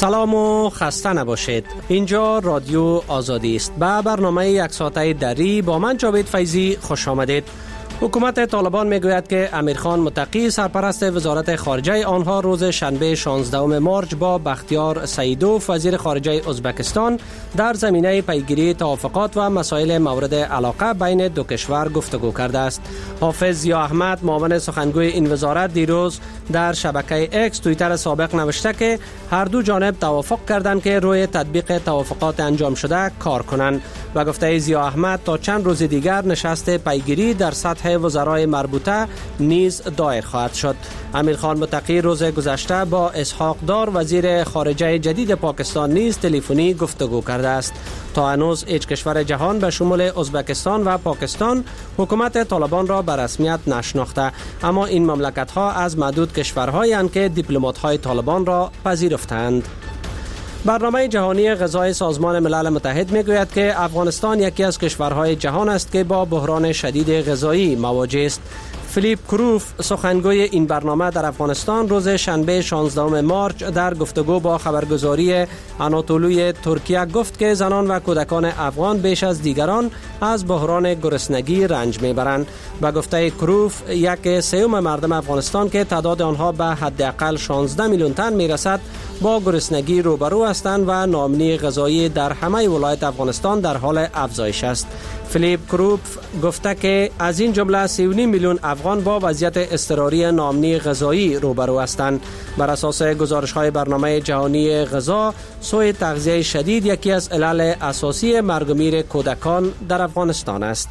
سلام و خسته نباشید. اینجا رادیو آزادی است. به برنامه یک ساعته دری با من جاوید فیضی خوش آمدید. حکومت طالبان میگوید که امیرخان متقی سرپرست وزارت خارجه آنها روز شنبه 16 مارچ با بختیار سیدوف وزیر خارجه ازبکستان در زمینه پیگیری توافقات و مسائل مورد علاقه بین دو کشور گفتگو کرده است. حافظ ضیا احمد معاون سخنگوی این وزارت دیروز در شبکه اکس توییتر سابق نوشته که هر دو جانب توافق کردند که روی تطبیق توافقات انجام شده کار کنند و گفته ضیا احمد تا چند روز دیگر نشست پیگیری در سطح وزرای مربوطه نیز دایر خواهد شد. امیرخان متقی روز گذشته با اسحاق دار وزیر خارجه جدید پاکستان نیز تلفنی گفتگو کرده است. تا هنوز هیچ کشور جهان به شمول ازبکستان و پاکستان حکومت طالبان را به رسمیت نشناخته، اما این مملکت ها از معدود کشورهایی اند که دیپلمات های طالبان را پذیرفتند. برنامه جهانی غذای سازمان ملل متحد میگوید که افغانستان یکی از کشورهای جهان است که با بحران شدید غذایی مواجه است. فیلیپ کروف سخنگوی این برنامه در افغانستان روز شنبه 16 مارچ در گفتگو با خبرگزاری آناتولوی ترکیه گفت که زنان و کودکان افغان بیش از دیگران از بحران گرسنگی رنج میبرند. و گفته کروف یک سوم مردم افغانستان که تعداد آنها به حداقل 16 میلیون تن میرسد با گرسنگی روبرو هستند و ناامنی غذایی در همه ولایت افغانستان در حال افزایش است. فیلیپ کروف گفته که از این جمله 3.5 میلیون افغان با وضعیت اضطراری ناامنی غذایی روبرو هستند. بر اساس گزارش‌های برنامه جهانی غذا، سوء تغذیه شدید یکی از علل اساسی مرگ و میر کودکان در افغانستان است.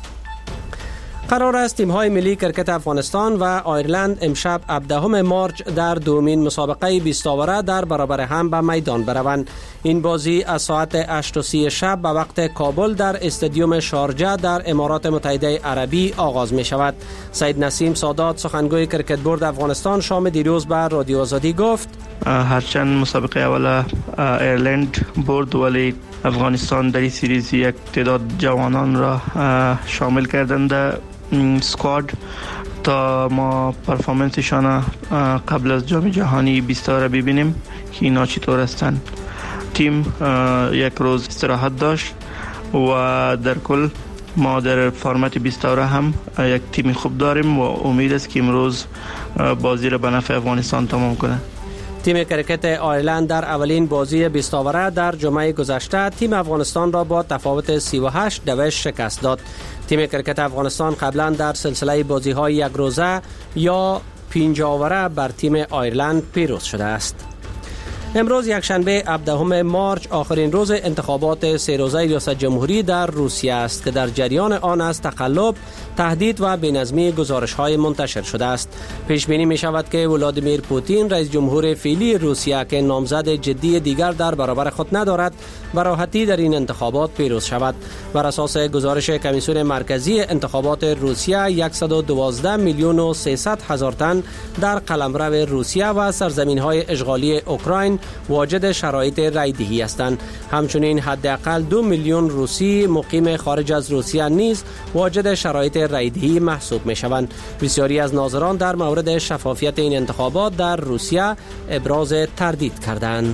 قرار است تیم‌های ملی کرکت افغانستان و آیرلند امشب 17 مارچ در دومین مسابقه 20 اوره در برابر هم به میدان بروند. این بازی از ساعت 8:30 شب به وقت کابل در استادیوم شارجه در امارات متحده عربی آغاز می شود. سید نسیم سادات سخنگوی کرکت بورد افغانستان شام دیروز به رادیو آزادی گفت هرچند مسابقه اول ایرلند برد، ولی افغانستان در این سریز یک تعداد جوانان را شامل کردند سکواد تا ما پرفورمنسشان قبل از جام جهانی 20 اوره ببینیم که اینا چطور هستند. تیم یک روز استراحت داشت و در کل ما در فرمت 20 اوره هم یک تیم خوب داریم و امید است که امروز بازی را به نفع افغانستان تمام کنه. تیم کرکت آیرلند در اولین بازی 20 اوره در جمعه گذشته تیم افغانستان را با تفاوت 38-2 شکست داد. تیم کرکت افغانستان قبلا در سلسله بازی‌های یک روزه یا 5 اوره بر تیم آیرلند پیروز شده است. امروز یکشنبه 17 مارچ آخرین روز انتخابات 3 روزه ریاست جمهوری در روسیه است که در جریان آن از تقلب، تهدید و بی‌نظمی گزارش‌های منتشر شده است. پیش بینی می‌شود که ولادیمیر پوتین رئیس جمهور فعلی روسیه که نامزد جدی دیگر در برابر خود ندارد، به راحتی در این انتخابات پیروز شود. بر اساس گزارش کمیسیون مرکزی انتخابات روسیه 112 میلیون و 300 هزار تن در قلمرو روسیه و سرزمین‌های اشغالی اوکراین واجد شرایط رای دهی هستند. همچنین حداقل 2 میلیون روسی مقیم خارج از روسیه نیز واجد شرایط رای دهی محسوب می شوند. بسیاری از ناظران در مورد شفافیت این انتخابات در روسیه ابراز تردید کردند.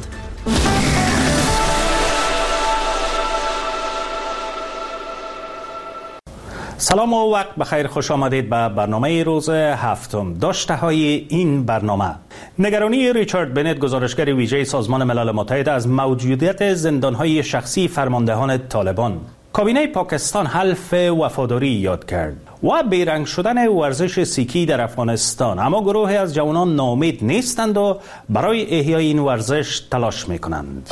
سلام و وقت بخیر، خوش آمدید به برنامه روز هفتم. داشته های این برنامه: نگرانی ریچارد بنت گزارشگر ویژه سازمان ملل متحد از موجودیت زندانهای شخصی فرماندهان طالبان. کابینه پاکستان حلف وفاداری یاد کرد و بیرنگ شدن ورزش سیکی در افغانستان، اما گروهی از جوانان ناامید نیستند و برای احیای این ورزش تلاش میکنند.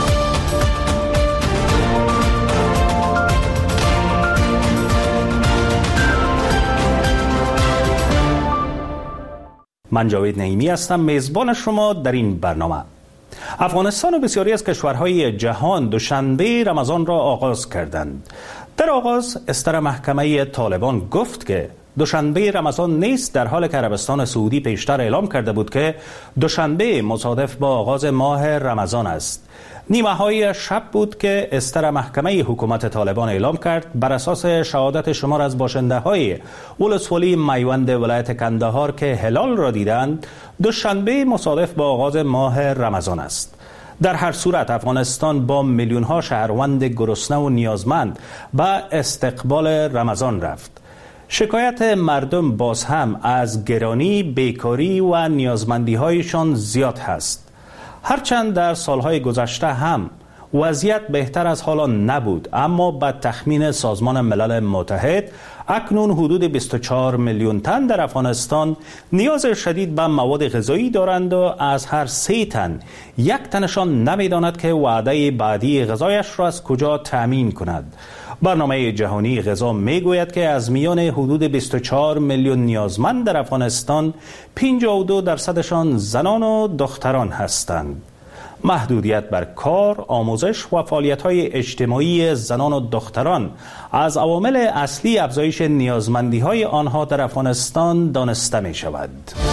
من جاوید نعیمی هستم، میزبان شما در این برنامه. افغانستان و بسیاری از کشورهای جهان دوشنبه رمضان را آغاز کردند. در آغاز استر محکمه طالبان گفت که دوشنبه رمضان نیست، در حالی که عربستان سعودی پیشتر اعلام کرده بود که دوشنبه مصادف با آغاز ماه رمضان است. نیمه های شب بود که استر محکمه حکومت طالبان اعلام کرد بر اساس شهادت شمار از باشنده های ولسوالی میوند ولایت کندهار که هلال را دیدند، دوشنبه مصادف با آغاز ماه رمضان است. در هر صورت افغانستان با میلیون‌ها شهروند گرسنه و نیازمند به استقبال رمضان رفت. شکایت مردم باز هم از گرانی، بیکاری و نیازمندی‌هایشان زیاد هست. هرچند در سالهای گذشته هم وضعیت بهتر از حالا نبود، اما به تخمین سازمان ملل متحد اکنون حدود 24 میلیون تن در افغانستان نیاز شدید به مواد غذایی دارند و از هر 3 تن 1 تنشان نمی‌داند که وعده بعدی غذایش را از کجا تامین کند. برنامه جهانی غذا میگوید که از میان حدود 24 میلیون نیازمند در افغانستان 52% زنان و دختران هستند. محدودیت بر کار، آموزش و فعالیت‌های اجتماعی زنان و دختران از عوامل اصلی افزایش نیازمندی‌های آنها در افغانستان دانسته می‌شود.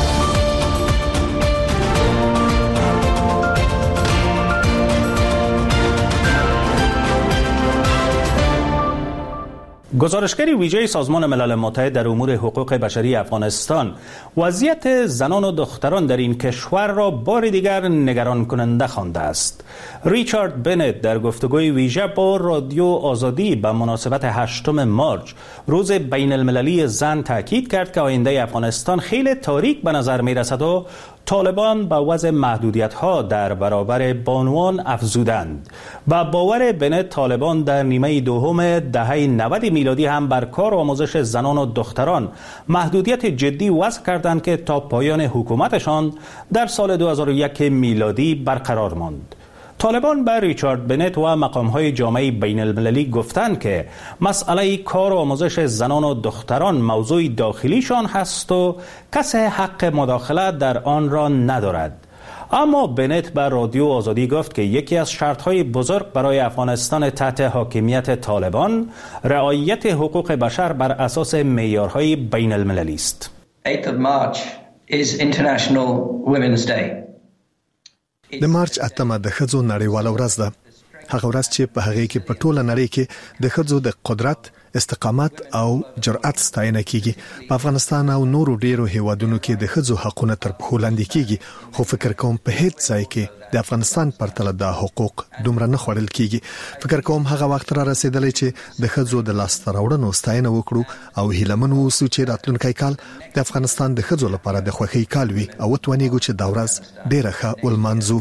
گزارشگر ویژه سازمان ملل متحد در امور حقوق بشری افغانستان وضعیت زنان و دختران در این کشور را بار دیگر نگران کننده خوانده است. ریچارد بنت در گفتگوی ویژه با رادیو آزادی به مناسبت 8 مارچ روز بین المللی زن تاکید کرد که آینده افغانستان خیلی تاریک به نظر می رسد و طالبان با وضع محدودیت‌ها در برابر بانوان افزودند. با باور بنت طالبان در نیمه دوم دهه 90 میلادی هم بر کار و آموزش زنان و دختران محدودیت جدی وضع کردند که تا پایان حکومتشان در سال 2001 میلادی برقرار ماند. طالبان به ریچارد بنت و مقام‌های جامعه بین المللی گفتند که مسئله کار و آموزش زنان و دختران موضوع داخلیشان هست و کسی حق مداخله در آن را ندارد. اما بنت به رادیو آزادی گفت که یکی از شرط‌های بزرگ برای افغانستان تحت حاکمیت طالبان رعایت حقوق بشر بر اساس معیارهای بین المللی است. 8th of March is International Women's Day. د مارچ 8 د ښځو نړیواله ورځ ده. هغه ورځ چې په هغه کې په ټوله نړۍ کې د ښځو د قدرت، استقامت او جرأت ستاینه کیږي. په افغانستان او نورو ډیرو هیوادونو کې د ښځو حقونه تر پښو لاندې کیږي، خو فکر کوم په هیڅ ځای کې د افغانستان پرتله د حقوق دومره نه خوړل کیږي. فکر کوم هغه وخت را رسیدلی چې د ښځو د لاسته راوړنو ستاینه وکړو او هیلمن اوسو چې راتلونکی کال د افغانستان د ښځو لپاره د خوښۍ کال وي او وتوانیږو چې دا ورځ ډیره ښه ولمانځو.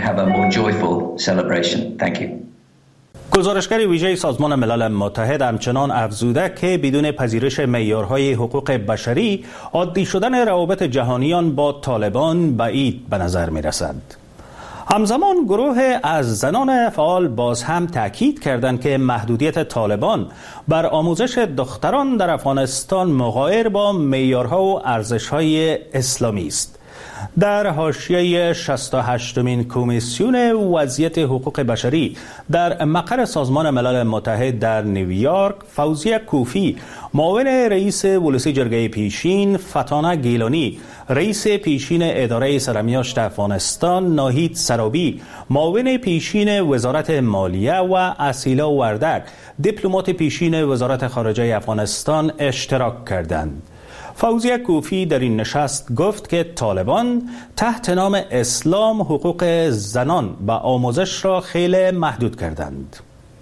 گزارشگر ویژه سازمان ملل متحد همچنان افزوده که بدون پذیرش معیارهای حقوق بشری عادی شدن روابط جهانیان با طالبان بعید به نظر می رسد. همزمان گروه از زنان فعال باز هم تاکید کردند که محدودیت طالبان بر آموزش دختران در افغانستان مغایر با معیارها و ارزش‌های اسلامی است. در حاشیه 68مین کمیسیون وضعیت حقوق بشری در مقر سازمان ملل متحد در نیویورک، فوزیه کوفی، معاون رئیس ولسی جرگه پیشین، فتانه گیلانی، رئیس پیشین اداره سرمیاشت افغانستان، ناهید سرابی، معاون پیشین وزارت مالیه و اسیلا وردک، دیپلمات پیشین وزارت خارجه افغانستان اشتراک کردند. فوزیه کوفی در این نشست گفت که طالبان تحت نام اسلام حقوق زنان و آموزش را خیلی محدود کردند.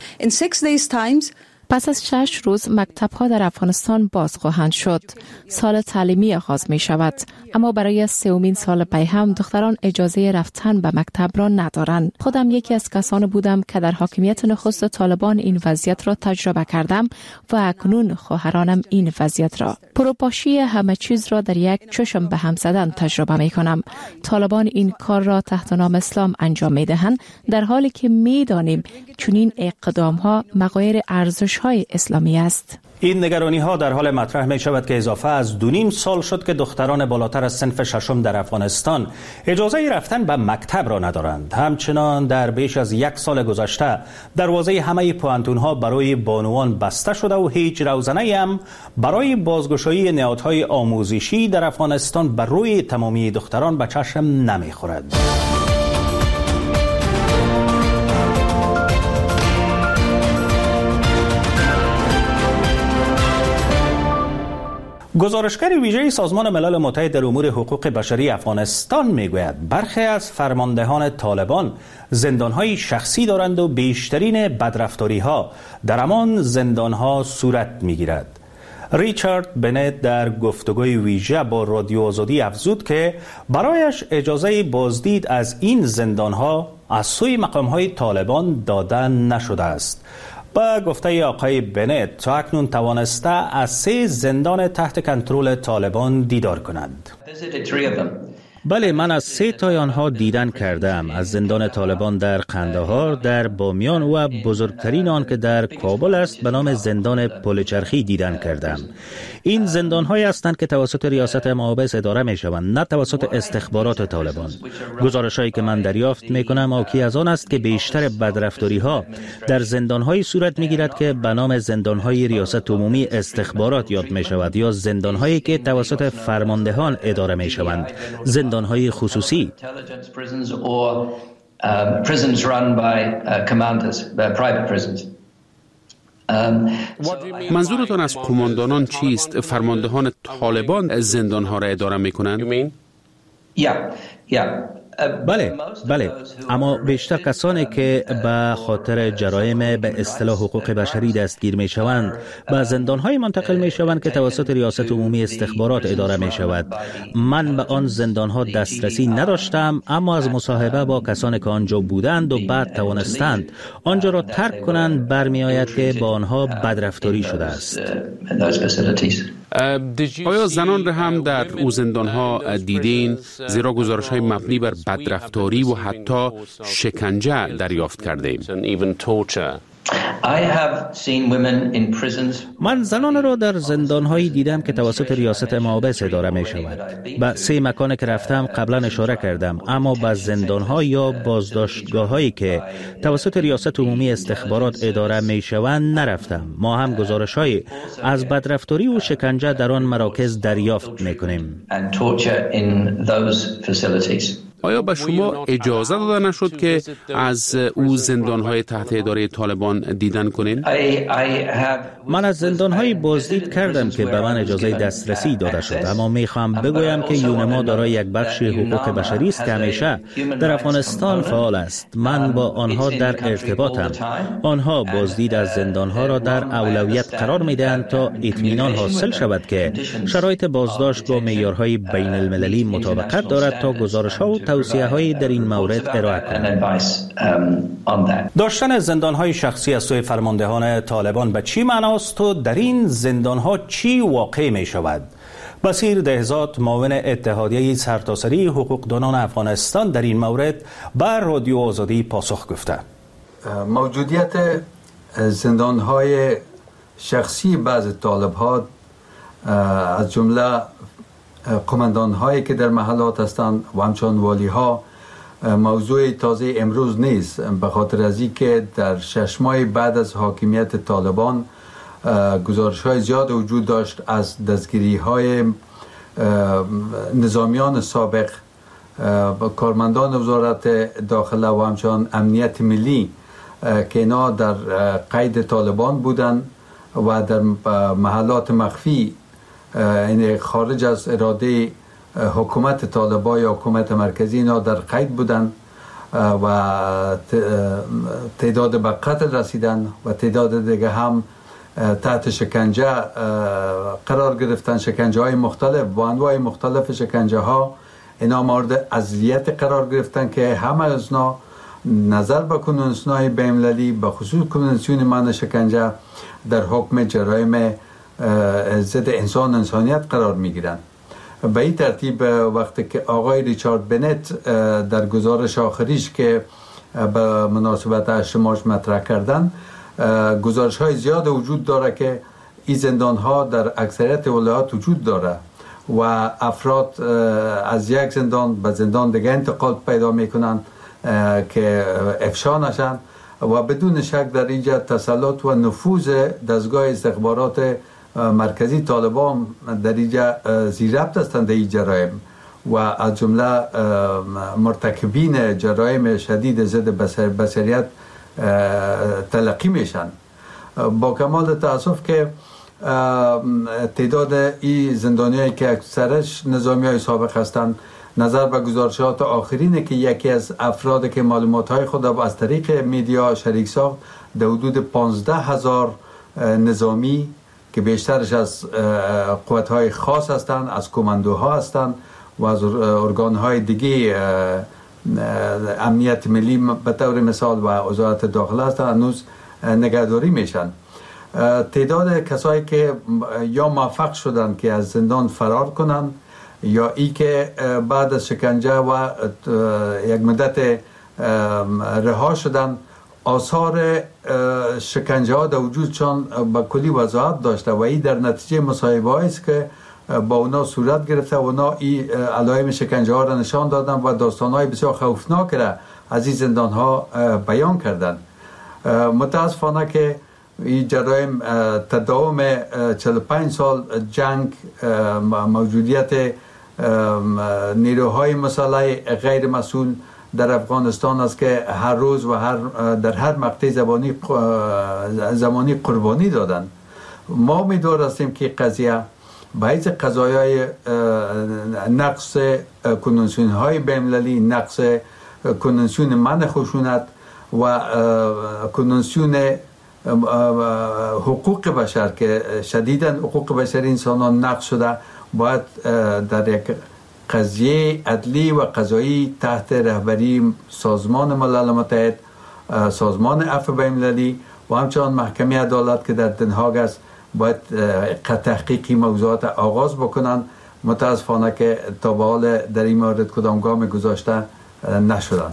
پس از 6 روز مکتب‌ها در افغانستان باز خواهند شد. سال تعلیمی آغاز می شود، اما برای 3مین سال پی هم دختران اجازه رفتن به مکتب را ندارند. خودم یکی از کسان بودم که در حاکمیت نخست طالبان این وضعیت را تجربه کردم و اکنون خواهرانم این وضعیت را. پروپاشی همه چیز را در یک چشم به هم زدن تجربه می کنم. طالبان این کار را تحت نام اسلام انجام می دهند، در حالی که می دانیم چنین اقدام ها مغایر ارزش های اسلامی است. این نگرانی ها در حال مطرح می شود که اضافه از 2.5 سال شد که دختران بالاتر از صنف 6 در افغانستان اجازه رفتن به مکتب را ندارند. همچنان در بیش از 1 سال گذشته دروازه همه پوانتون ها برای بانوان بسته شده و هیچ روزنه هم برای بازگشایی نهادهای آموزشی در افغانستان بر روی تمامی دختران به چشم نمی خورد. گزارشگر ویژه سازمان ملل متحد در امور حقوق بشری افغانستان میگوید برخی از فرماندهان طالبان زندانهای شخصی دارند و بیشترین بدرفتاری‌ها در همان زندانها صورت میگیرد. ریچارد بنت در گفتگوی ویژه با رادیو آزادی افزود که برایش اجازه بازدید از این زندانها از سوی مقام‌های طالبان داده نشده است. با گفته آقای بنت تا اکنون توانسته از 3 زندان تحت کنترل طالبان دیدار کنند. بله، من از 3 تای آنها دیدن کردم. از زندان طالبان در قندهار، در بامیان و بزرگترین آن که در کابل است به نام زندان پل چرخی دیدن کردم. این زندان‌هایی هستند که توسط ریاست مآبس اداره می‌شوند، نه توسط استخبارات طالبان. گزارش‌هایی که من دریافت می‌کنم حاکی از آن است که بیشتر بدرفتاری‌ها در زندان‌هایی صورت می‌گیرد که به نام زندان‌های ریاست عمومی استخبارات یاد می‌شود یا زندان‌هایی که توسط فرماندهان اداره می‌شوند، زندان‌های خصوصی. منظورتان از قماندانان چیست؟ فرماندهان طالبان زندانها را اداره میکنند؟ بله، اما بیشتر کسانی که به خاطر جرایم به اصطلاح حقوق بشری دستگیر می شوند به زندانهای منتقل می شوند که توسط ریاست عمومی استخبارات اداره می شود. من به آن زندانها دسترسی نداشتم، اما از مصاحبه با کسانی که آنجا بودند و بعد توانستند آنجا را ترک کنند برمی آید که با آنها بدرفتاری شده است. آیا زنان را هم در او زندانها دیدین؟ زیرا گزارش‌های مبنی بر بدرفتاری و حتی شکنجه دریافت کردیم. من زنان را در زندان‌هایی دیدم که توسط ریاست مآبس اداره می‌شود. به 3 مکان که رفتم قبلا اشاره کردم، اما به زندان‌ها یا بازداشتگاه‌هایی که توسط ریاست عمومی استخبارات اداره می‌شوند نرفتم. ما هم گزارش‌هایی از بدرفتاری و شکنجه در آن مراکز دریافت می‌کنیم. آیا به شما اجازه داده نشد که از او زندان‌های تحت اداره طالبان دیدن کنین؟ من از زندان‌های بازدید کردم که به من اجازه دسترسی داده شد، اما می‌خوام بگویم که یونما دارای یک بخش حقوق بشری است که همیشه در افغانستان فعال است. من با آنها در ارتباطم. آنها بازدید از زندان‌ها را در اولویت قرار می‌دهند تا اطمینان حاصل شود که شرایط بازداشت با معیارهای بین‌المللی مطابقت دارد تا گزارش‌ها و توصیه‌هایی در این مورد ارائه کنند. داشتن زندان‌های شخصی از سوی فرماندهان طالبان به چی معناست و در این زندان‌ها چی واقع می‌شود؟ بصیر دهزاد، معاون اتحادیه سرتاسری حقوقدانان افغانستان، در این مورد بر رادیو آزادی پاسخ گفته. موجودیت زندان‌های شخصی بعض طالب‌ها از جمله قماندان‌هایی که در محلات هستند و همچنان والی‌ها موضوع تازه امروز نیست، به خاطر از اینکه در 6 ماه بعد از حاکمیت طالبان گزارش‌های زیاد وجود داشت از دستگیری‌های نظامیان سابق، کارمندان وزارت داخله و همچنان امنیت ملی که اینا در قید طالبان بودند و در محلات مخفی این خارج از اراده حکومت طالبان یا حکومت مرکزی اینا در قید بودن و تعداد به قتل رسیدن و تعداد دیگه هم تحت شکنجه قرار گرفتن. شکنجه های مختلف با انواع مختلف شکنجه ها اینا مورد اذیت قرار گرفتن که همه از اینا نظر به کنونسیون‌های بین‌المللی به خصوص کنونسیون منع شکنجه در حکم جرایم ضد انسانیت قرار میگیرند. به این ترتیب وقتی که آقای ریچارد بنت در گزارش آخریش که به مناسبت 8 مارس مطرح کردن، گزارش های زیاد وجود داره که این زندان ها در اکثریت ولایات وجود داره و افراد از یک زندان به زندان دیگه انتقال پیدا میکنن که افشا نشن و بدون شک در اینجا تسلط و نفوذ دستگاه استخبارات مرکزی طالبان در اینجا زیر ربط هستند این جرایم و از جمله مرتکبین جرایم شدید ضد بشریت تلقی میشن. با کمال تاسف که تعداد این زندانیایی که اکثرش نظامیای سابق هستند، نظر به گزارشات آخرینه که یکی از افراد که معلومات‌های خود را از طریق میدیا شریک ساخت، در حدود 15,000 نظامی که بیشترش از قوت‌های خاص هستند، از کماندوها هستند و از ارگان‌های دیگه امنیت ملی به طور مثال و وزارت داخله هستند، هنوز نگهداری میشن. تعداد کسایی که یا موفق شدن که از زندان فرار کنن یا ای که بعد از شکنجه و یک مدت رها شدن، آثار شکنجه ها در وجودشان با کلی وضاحت داشته و این در نتیجه مصاحبه است که با اونا صورت گرفته و اونا این علائم شکنجه ها را نشان دادن و داستان های بسیار خوفناک را از این زندان ها بیان کردن. متاسفانه که این جرایم تداوم 45 سال جنگ، موجودیت نیروهای مسلح غیر مسئول در افغانستان است که هر روز و در هر مقطع زمانی قربانی دادن. ما امیدوار هستیم که قضیه به حیث قضایای نقض کنوانسیون های بین‌المللی، نقض کنوانسیون منع خشونت و کنوانسیون حقوق بشر که شدیداً حقوق بشر انسانان نقض شده، باید در یک قضیه عدلی و قضایی تحت رهبری سازمان ملل متحد، سازمان عفو بین‌المللی و همچنان محکمه عدالت که در دنهاگ است باید تحقیقی موضوعات آغاز بکنن. متاسفانه که تا به حال در این مورد کدام گام گذاشته نشدن.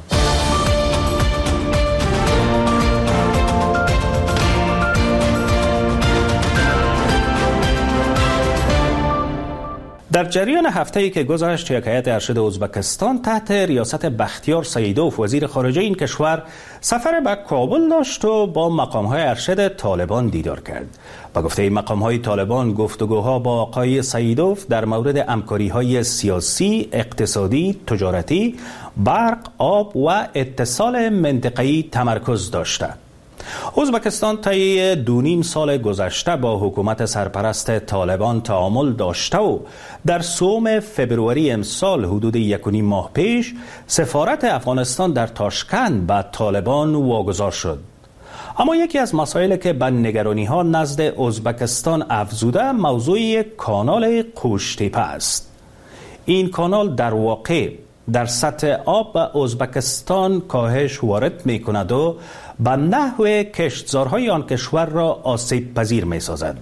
در جریان هفته‌ای که گذشت، یک هیئت ارشد ازبکستان تحت ریاست بختیار سیدوف وزیر خارجه این کشور سفر به کابل داشت و با مقام‌های ارشد طالبان دیدار کرد. با گفته مقام‌های طالبان، گفتگوها با آقای سیدوف در مورد همکاری‌های سیاسی، اقتصادی، تجارتی، برق، آب و اتصال منطقه‌ای تمرکز داشته. ازبکستان طی 2.5 سال گذشته با حکومت سرپرست طالبان تعامل داشته و در 3 فبروری امسال حدود 1.5 ماه پیش سفارت افغانستان در تاشکند به طالبان واگذار شد. اما یکی از مسائلی که به نگرانی‌ها نزد ازبکستان افزوده موضوع کانال قوشتیپه است. این کانال در واقع در سطح آب به ازبکستان کاهش وارد می کند و به نحو کشتزارهای آن کشور را آسیب پذیر می سازد.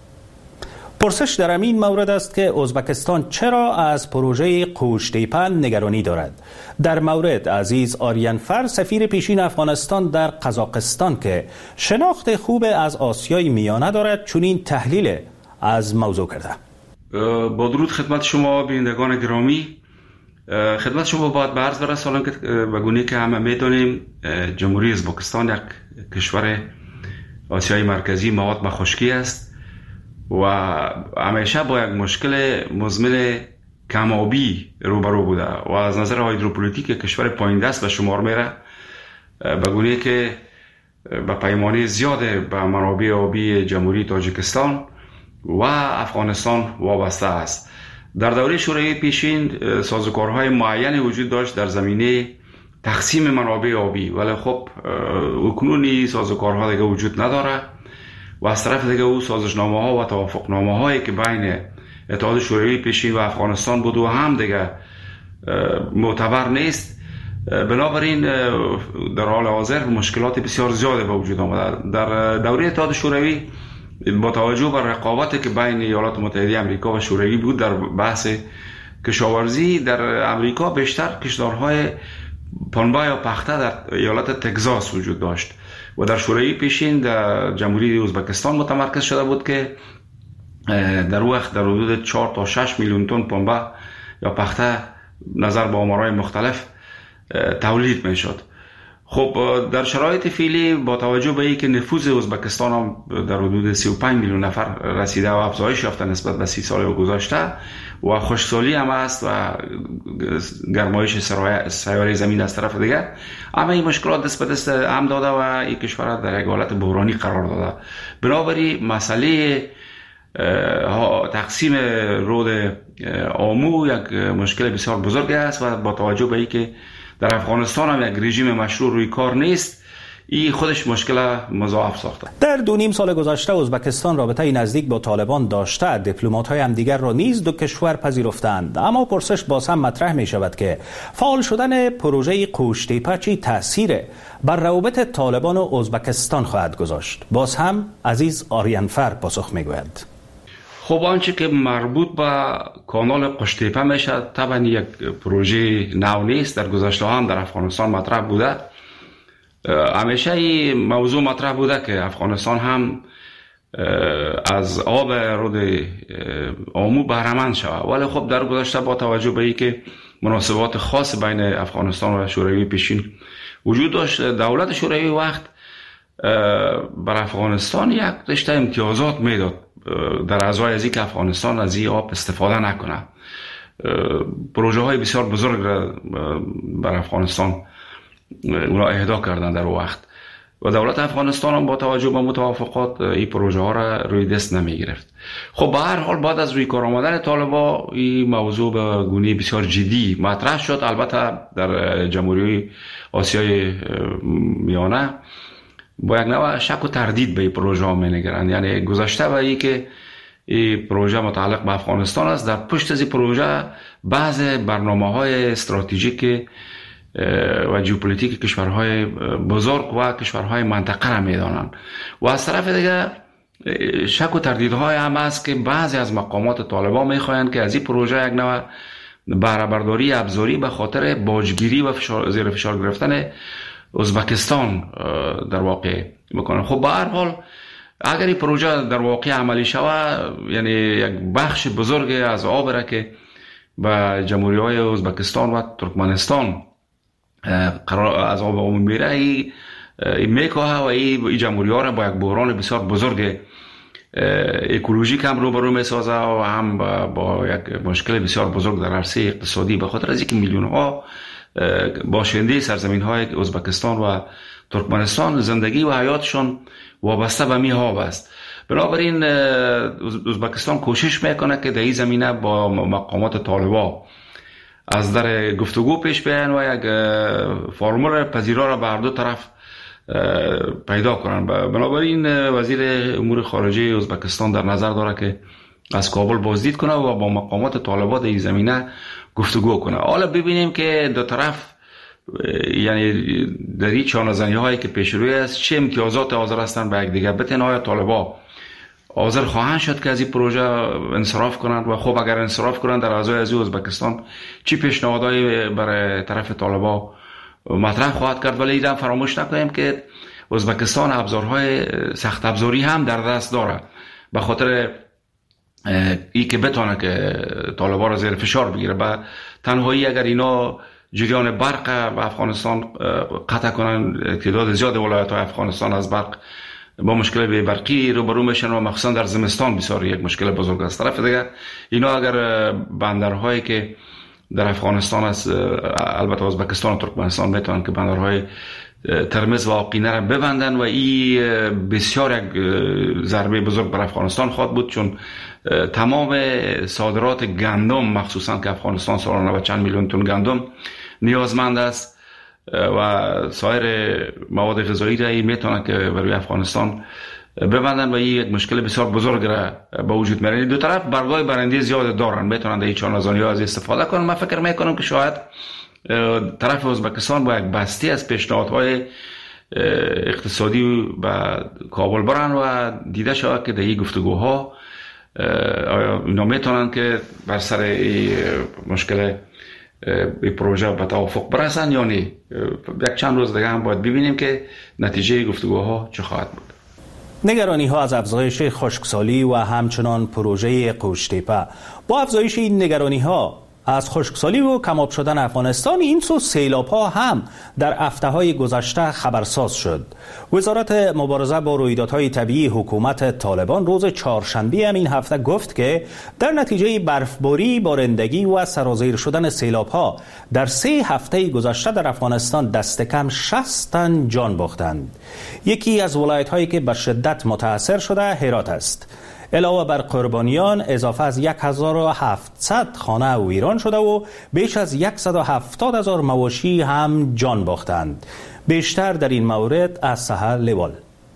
پرسش در این مورد است که ازبکستان چرا از پروژه قوشتیپه نگرانی دارد. در مورد عزیز آریانفر، سفیر پیشین افغانستان در قزاقستان که شناخت خوب از آسیای میانه دارد، چنین تحلیل از موضوع کرده. با درود خدمت شما بینندگان گرامی. خدمت شما باید به عرض برسانم که به گونه‌ای که همه میدانیم جمهوری ازبکستان یک کشور آسیای مرکزی مواد به خشکی است و همیشه با یک مشکل مزمن کم‌آبی روبرو بوده و از نظر هیدروپولیتیک کشور پایین دست به شمار میره، به گونه‌ای که به پیمانه زیاد به منابع آبی جمهوری تاجیکستان و افغانستان وابسته است. در دوره شوروی پیشین سازوکارهای معینی وجود داشت در زمینه تقسیم منابع آبی، ولی خب اکنون سازوکارها دیگه وجود نداره و از طرف دیگه او سازشنامه ها و توافقنامه هایی که بین اتحاد شوروی پیشین و افغانستان بود و هم دیگه معتبر نیست. بنابراین در حال حاضر مشکلات بسیار زیاده به وجود آمده. در دوره اتحاد شوروی با توجه بر رقابتی که بین ایالات متحده آمریکا و شوروی بود در بحث کشاورزی، در آمریکا بیشتر کشتارهای پنبه یا پخته در ایالت تگزاس وجود داشت و در شوروی پیشین در جمهوری ازبکستان متمرکز شده بود که در وقت در حدود 4 تا 6 میلیون تن پنبه یا پخته نظر به آمارهای مختلف تولید می شد. خب در شرایط فعلی با توجه به اینکه نفوذ ازبکستان هم در حدود 35 میلیون نفر رسیده و افزایش یافته نسبت به 30 سال گذشته و خشکسالی هم است و گرمایش سیاره زمین از طرف دیگر، اما این مشکلات دست به دست هم داده و این کشور در یک حالت بحرانی قرار داده. بنابراین مسئله تقسیم رود آمو یک مشکل بسیار بزرگ است و با توجه به اینکه در افغانستان هم یک رژیم مشروع روی کار نیست، این خودش مشکل مضاعف ساخته. در 2.5 سال گذشته ازبکستان رابطه نزدیک با طالبان داشته، دیپلمات‌های هم دیگر را نیز دو کشور پذیرفتند. اما پرسش باز هم مطرح می شود که فعال شدن پروژه قوشتیپه چه تأثیر بر روابط طالبان و ازبکستان خواهد گذاشت؟ باز هم عزیز آریانفر پاسخ می گوید. خب آنچه که مربوط به کانال قوشتیپه میشه طبعا یک پروژه نو نیست، در گذشته هم در افغانستان مطرح بوده. همیشه این موضوع مطرح بوده که افغانستان هم از آب رود آمو بهره‌مند شود، ولی خب در گذشته با توجه به اینکه مناسبات خاص بین افغانستان و شوروی پیشین وجود داشت، دولت شوروی وقت بر افغانستان یک رشته امتیازات میداد در ازای از اینکه افغانستان از این آب استفاده نکنه. پروژه های بسیار بزرگ را بر افغانستان اونا اهدا کردن در وقت و دولت افغانستان هم با توجه به متوافقات این پروژه ها را روی دست نمی گرفت. خب به هر حال بعد از روی کار آمدن طالبان این موضوع به گونه بسیار جدی مطرح شد. البته در جمهوری آسیای میانه با یک نوع شک و تردید به این پروژه ها می نگرند. یعنی گذشته به این که این پروژه متعلق به افغانستان است، در پشت از این پروژه بعض برنامه های استراتژیک و ژئوپلیتیک کشورهای بزرگ و کشورهای منطقه را میدانند و از طرف دیگر شک و تردیدهای هم است که بعضی از مقامات طالبان میخواهند که از این پروژه یک نوع بهره برداری ابزاری به خاطر باجگیری و زیر فشار گرفتن ازبکستان در واقع بکنه. خب به هر حال اگر این پروژه در واقع عملی شود، یعنی یک بخش بزرگ از آب را که به جمهوری‌های ازبکستان و ترکمنستان قرار از آب عمومی میره، این میکاها و این جمهوری‌ها را با یک بحران بسیار بزرگ اکولوژیک هم روبرو میسازه و هم با یک مشکل بسیار بزرگ در عرصه اقتصادی، به خاطر از اینکه میلیون‌ها باشنده سرزمین‌های ازبکستان و ترکمنستان زندگی و حیاتشون وابسته به میهاب است. بنابراین ازبکستان کوشش میکنه که در این زمینه با مقامات طالبان از در گفتگو پیش بیاین و یک فرمول پذیرا را به هر دو طرف پیدا کنن. بنابراین وزیر امور خارجه ازبکستان در نظر داره که از کابل بازدید کنه و با مقامات طالبان در این زمینه گفتگو کنه. حالا ببینیم که دو طرف یعنی در این چانه‌زنی هایی که پیش روی است چه امتیازات حاضر هستند به یک دیگر بتن. آیا طالبان حاضر خواهند شد که از این پروژه انصراف کنند و خب اگر انصراف کنند در ازای از ازبکستان چی پیشنهادایی برای طرف طالبان مطرح خواهد کرد. ولی اینا فراموش نکنیم که ازبکستان ابزارهای سخت ابزاری هم در دست داره به خاطر ای که بتونه که طالبان را زیر فشار بگیره. به تنهایی اگر اینا جریان برق و افغانستان قطع کنن، تعداد زیاد ولایت‌های افغانستان از برق با مشکل بی برقی روبرو میشن و مخصوصا در زمستان بسیار یک مشکل بزرگ است. طرف دیگه اینا اگر بندرهایی که در افغانستان است، البته ازبکستان و ترکمنستان میتونن که بندرهای ترمز و آقینه را ببندن و این بسیار یک ضربه بزرگ بر افغانستان خواهد بود، چون تمام صادرات گندم مخصوصا که افغانستان سالانه به چند میلیون تن گندم نیازمند است و سایر مواد غذایی را میتونن که برای افغانستان ببندن و این یک مشکل بسیار بزرگ را به وجود میاره. دو طرف برگای برنده زیاد دارن، میتونن در این چانه‌زنی‌ها از استفاده کنن. من فکر میکنم که شاید طرف ازبکستان با یک بسته از پیشنهادهای اقتصادی به کابل برن و دیده شود که در این گفتگوها اینا میتونن که بر سر این مشکل این پروژه به توافق برسن یا نه. یک چند روز دیگه هم باید ببینیم که نتیجه گفتگوها چه خواهد بود. نگرانی ها از افزایش خشکسالی و همچنان پروژه قوشتیپه. با افزایش این نگرانی ها از خشکسالی و کم‌آب شدن افغانستان، این سو سیلاب‌ها هم در هفته‌های گذشته خبرساز شد. وزارت مبارزه با رویدادهای طبیعی حکومت طالبان روز چهارشنبه این هفته گفت که در نتیجه برفباری، بارندگی و سرازیر شدن سیلاب‌ها در 3 هفته گذشته در افغانستان دست کم 60 تن جان باختند. یکی از ولایت‌هایی که به شدت متاثر شده هرات است. علاوه بر قربانیان اضافه از 1700 خانه ویران شده و بیش از 170,000 مواشی هم جان باختند. بیشتر در این مورد از سحر لیوال.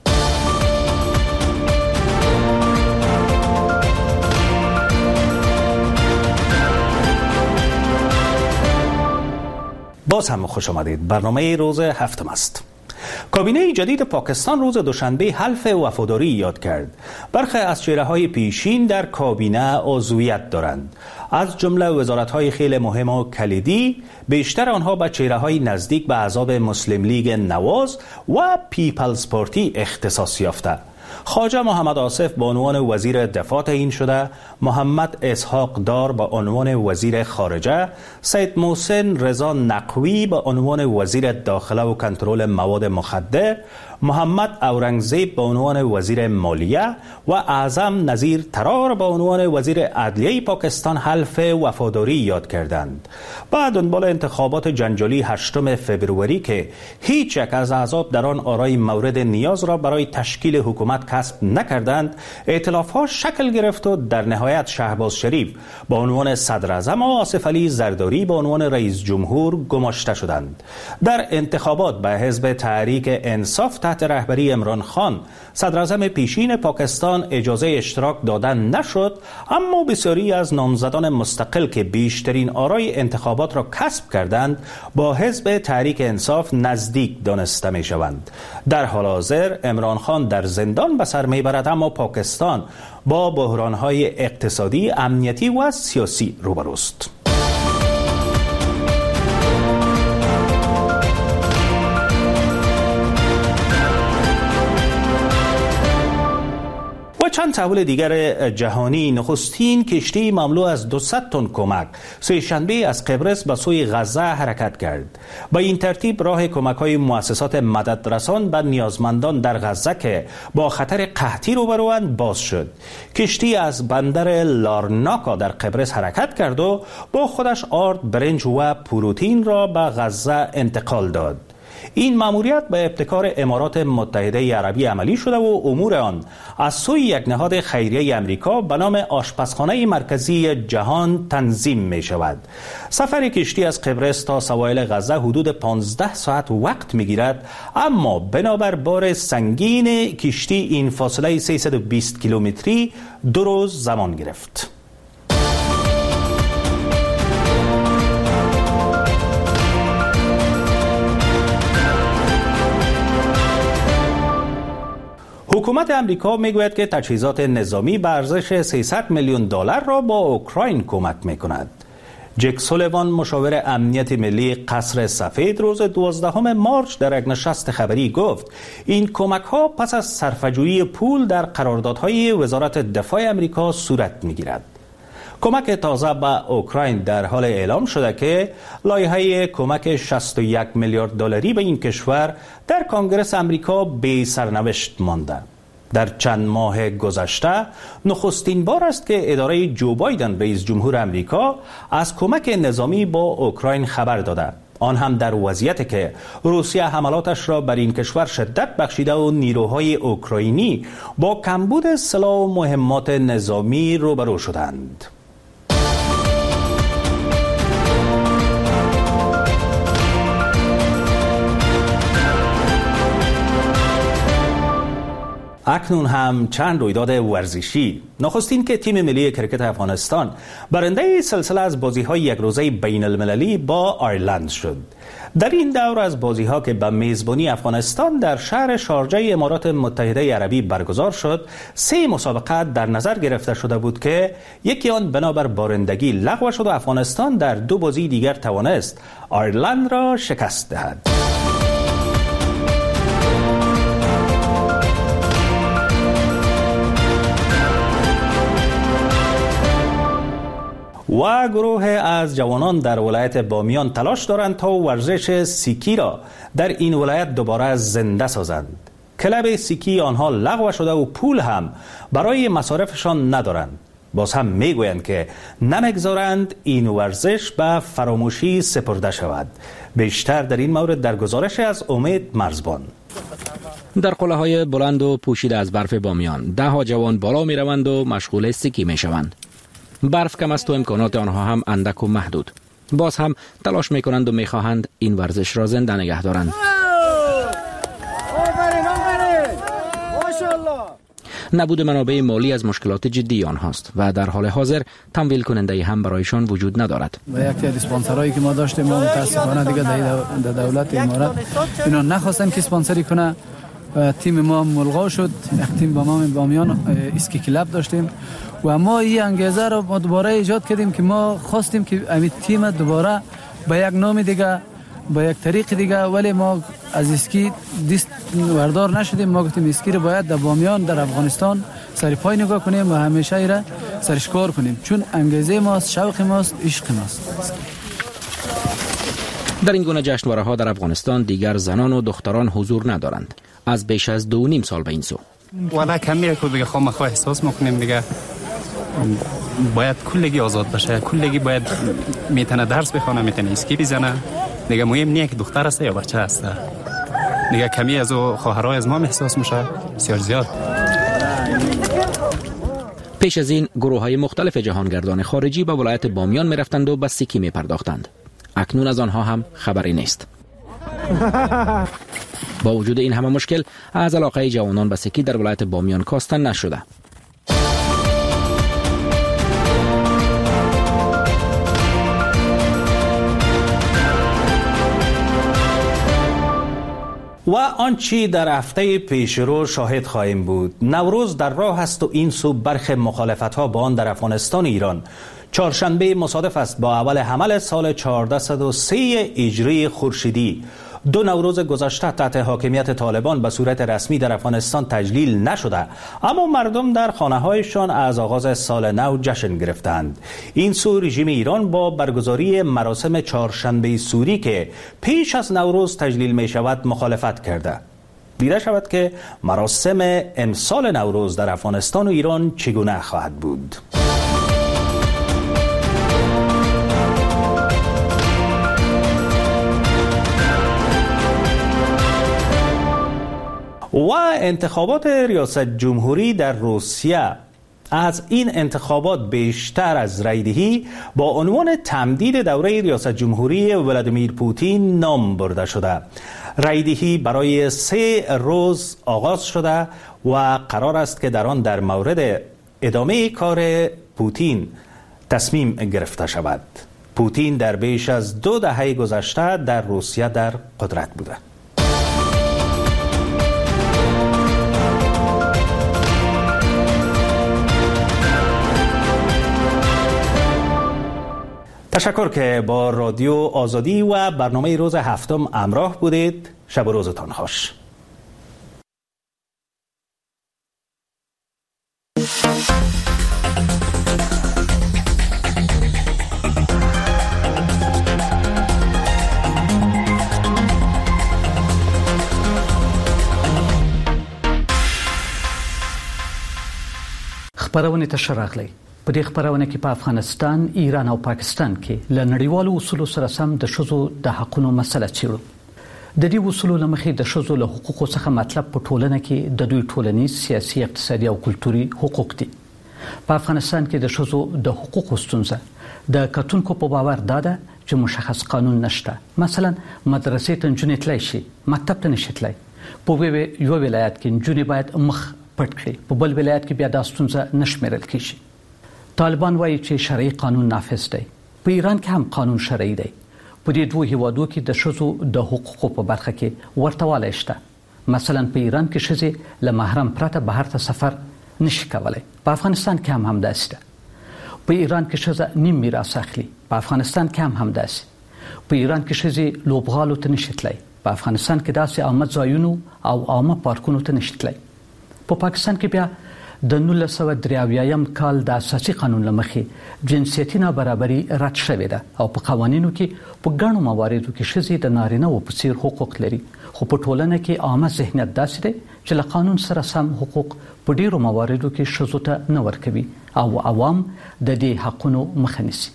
باز هم خوش آمدید. برنامه روز هفتم است. کابینه جدید پاکستان روز دوشنبه حلف وفاداری یاد کرد. برخی از چهره‌های پیشین در کابینه عضویت دارند. از جمله وزارت‌های خیلی مهم و کلیدی، بیشتر آنها به چهره‌های نزدیک به احزاب مسلم لیگ نواز و پیپلز پارتی اختصاص یافته. خواجه محمد آصف به عنوان وزیر دفاع تعیین شده، محمد اسحاق دار به عنوان وزیر خارجه، سید محسن رضا نقوی به عنوان وزیر داخله و کنترل مواد مخدر، محمد اورنگزیب به عنوان وزیر مالیه و اعظم نظیر ترار به عنوان وزیر عدلیه پاکستان حلف وفاداری یاد کردند. بعد دنبال انتخابات جنجالی 8 فوریه که هیچ یک از احزاب در آن آرای مورد نیاز را برای تشکیل حکومت کسب نکردند، ائتلاف‌ها شکل گرفت و در نهایت شهباز شریف به عنوان صدر اعظم و آصف علی زرداری به عنوان رئیس جمهور گماشته شدند. در انتخابات به حزب تحریک انصاف تحت رهبری عمران خان صدر اعظم پیشین پاکستان اجازه اشتراک دادن نشد، اما بسیاری از نامزدان مستقل که بیشترین آرای انتخابات را کسب کردند با حزب تحریک انصاف نزدیک دانسته می شوند. در حال حاضر عمران خان در زندان به سر می برد، اما پاکستان با بحران‌های اقتصادی، امنیتی و سیاسی روبروست. چند تحول دیگر جهانی. نخستین کشتی مملو از 200 تن کمک سه‌شنبه از قبرس به سوی غزه حرکت کرد. با این ترتیب راه کمک‌های مؤسسات مددرسان به نیازمندان در غزه که با خطر قحطی روبروند باز شد. کشتی از بندر لارناکا در قبرس حرکت کرد و با خودش آرد، برنج و پروتئین را به غزه انتقال داد. این مأموریت به ابتکار امارات متحده عربی عملی شده و امور آن از سوی یک نهاد خیریه امریکا به نام آشپزخانه مرکزی جهان تنظیم می شود. سفر کشتی از قبرس تا سواحل غزه حدود 15 ساعت وقت می گیرد، اما بنابر بار سنگین کشتی این فاصله 320 کیلومتری 2 روز زمان گرفت. حکومت امریکا میگوید که تجهیزات نظامی به ارزش 300 میلیون دلار را با اوکراین کمک میکند. جک سولیوان مشاور امنیت ملی قصر سفید روز 12 مارچ در یک نشست خبری گفت این کمک ها پس از صرفه‌جویی پول در قراردادهای وزارت دفاع امریکا صورت میگیرد. کمک تازه به اوکراین در حال اعلام شده که لایحه کمک 61 میلیارد دلاری به این کشور در کنگره امریکا بی سرنوشت مانده. در چند ماه گذشته نخستین بار است که اداره جو بایدن رئیس جمهور امریکا از کمک نظامی با اوکراین خبر داده، آن هم در وضعیتی که روسیه حملاتش را بر این کشور شدت بخشیده و نیروهای اوکراینی با کمبود سلاح و مهمات نظامی روبرو شدند. اکنون هم چند رویداد ورزشی. نخستین که تیم ملی کرکت افغانستان برنده سلسله از بازی‌های یک روزه بین المللی با آیرلند شد. در این دور از بازی‌ها که به میزبانی افغانستان در شهر شارجه امارات متحده عربی برگزار شد، 3 مسابقه در نظر گرفته شده بود که یکی آن بنابر بارندگی لغو شد و افغانستان در 2 بازی دیگر توانست آیرلند را شکست دهد. و گروه از جوانان در ولایت بامیان تلاش دارند تا ورزش سیکی را در این ولایت دوباره زنده سازند. کلب سیکی آنها لغو شده و پول هم برای مصارفشان ندارند. باز هم میگویند که نمیگذارند این ورزش به فراموشی سپرده شود. بیشتر در این مورد در گزارش از امید مرزبان. در قله‌های بلند و پوشیده از برف بامیان 10 جوان بالا می روند و مشغول سکی می شوند. برف کم است و امکانات آنها هم اندک و محدود. باز هم تلاش می کنند و می خواهند این ورزش را زنده نگه دارند. نبود منابع مالی از مشکلات جدی آنهاست و در حال حاضر تمویل کننده هم برایشان وجود ندارد. و یکی از اسپانسرایی که ما داشتیم، ما متاسفانه دیگه در دولت امارات اینا نخواستن که اسپانسری کنه. تیم ما ملغا شد. یک تیم با ما بامیان اسکی کلاب داشتیم و ما این انگیزه رو دوباره ایجاد کردیم که ما خواستیم که این تیم دوباره با یک نام دیگه، با یک طریق دیگه، ولی ما از اسکی دست وردار نشدیم. ما گفتیم اسکی رو باید در بامیان در افغانستان سر پای نگاه کنیم و همیشه ایره سرش کار کنیم، چون انگیزه ماست، شوق ماست، عشق ماست. در این گونه جشنواره‌ها در افغانستان دیگر زنان و دختران حضور ندارند. از بیش از 2.5 سال به این سو. والا کمی که دیگه خامخواه احساس میکنیم دیگه باید کلگی آزاد بشه، کلگی باید میتونه درس بخونه، میتونه اسکی بزنه دیگه. مهم نیه که دختر است یا بچه است دیگه. کمی از خواهرای از ما احساس میشه بسیار زیاد. پیش از این گروه‌های مختلف جهانگردان خارجی به ولایت بامیان میرفتند و به سکی میپرداختند. اکنون از آنها هم خبری نیست. با وجود این همه مشکل، از علاقه جوانان به سکی در ولایت بامیان کاستن نشده. و آنچه در هفته پیشرو شاهد خواهیم بود. نوروز در راه است و این سو برخی مخالفت‌ها با آن در افغانستان ایران. چهارشنبه مصادف است با اول حمل سال 1403 هجری خورشیدی. 2 نوروز گذشته تحت حاکمیت طالبان به صورت رسمی در افغانستان تجلیل نشده، اما مردم در خانه‌هایشان از آغاز سال نو جشن گرفتند. این سو رژیم ایران با برگزاری مراسم چهارشنبه سوری که پیش از نوروز تجلیل می شود مخالفت کرده. دیده شود که مراسم امسال نوروز در افغانستان و ایران چگونه خواهد بود. و انتخابات ریاست جمهوری در روسیه از این انتخابات بیشتر از رایدهی با عنوان تمدید دوره ریاست جمهوری ولادیمیر پوتین نام برده شده. رایدهی برای 3 روز آغاز شده و قرار است که در آن در مورد ادامه کار پوتین تصمیم گرفته شود. پوتین در بیش از 2 دهه گذشته در روسیه در قدرت بوده. تشکر که با رادیو آزادی و برنامه روز هفتم همراه بودید. شب و روزتان خوش. خبرونه تشرغلی په دې خبرونه کې په افغانستان، ایران او پاکستان کې له نړیوالو اصولو سره سم د ښځو د حقوقو مسله چیرو. د دې اصولو لمخې د ښځو له حقوقو څخه مطلب په ټولنه کې د دوی ټولنیز، سیاسي، اقتصادي او کلتوري حقوق دي. په افغانستان کې د ښځو د حقوقو ستونزه د کتونکو په باور ده چې مشخص قانون نشته. مثلا مدرسې ته نجونې تللی شي، مکتب ته نشي تللی. په یو ولایت کې نجونې باید مخ پټ کړي، په بل ولایت کې بیا دا ستونزه نشمیرل کیږي. طالبان وایي چې شرعي قانون نافذ دی. په ایران کې هم قانون شرعي دی. په دې 2 هیوادو کې د ښځو د حقوقو په برخه کې ورتهوالی شته. مثلا په ایران کې ښځې له محرم پرته بهر ته سفر نشي کولی. په افغانستان کې هم همداسې ده. په ایران کې ښځه نیم میراث اخلي. په افغانستان کې هم همداسې. په ایران کې ښځې لوبغالو ته نشي تللی. په افغانستان کې داسې عامه ځایونو او عامه پارکونو ته نشي تللی. په پاکستان کې بیا د 1983 کال د اساسي قانون لمخې جنسیتي نابرابري رد شوې ده او په قوانینو کې په ګڼو مواردو کې ښځې د نارینه و په څیر حقوق لري، خو په ټولنه کې عامه ذهنیت داسې دی چې له قانون سره سم حقوق په ډیرو مواردو کې ښځو ته نه ورکوي او عوام د دې حقونو مخه نیسي.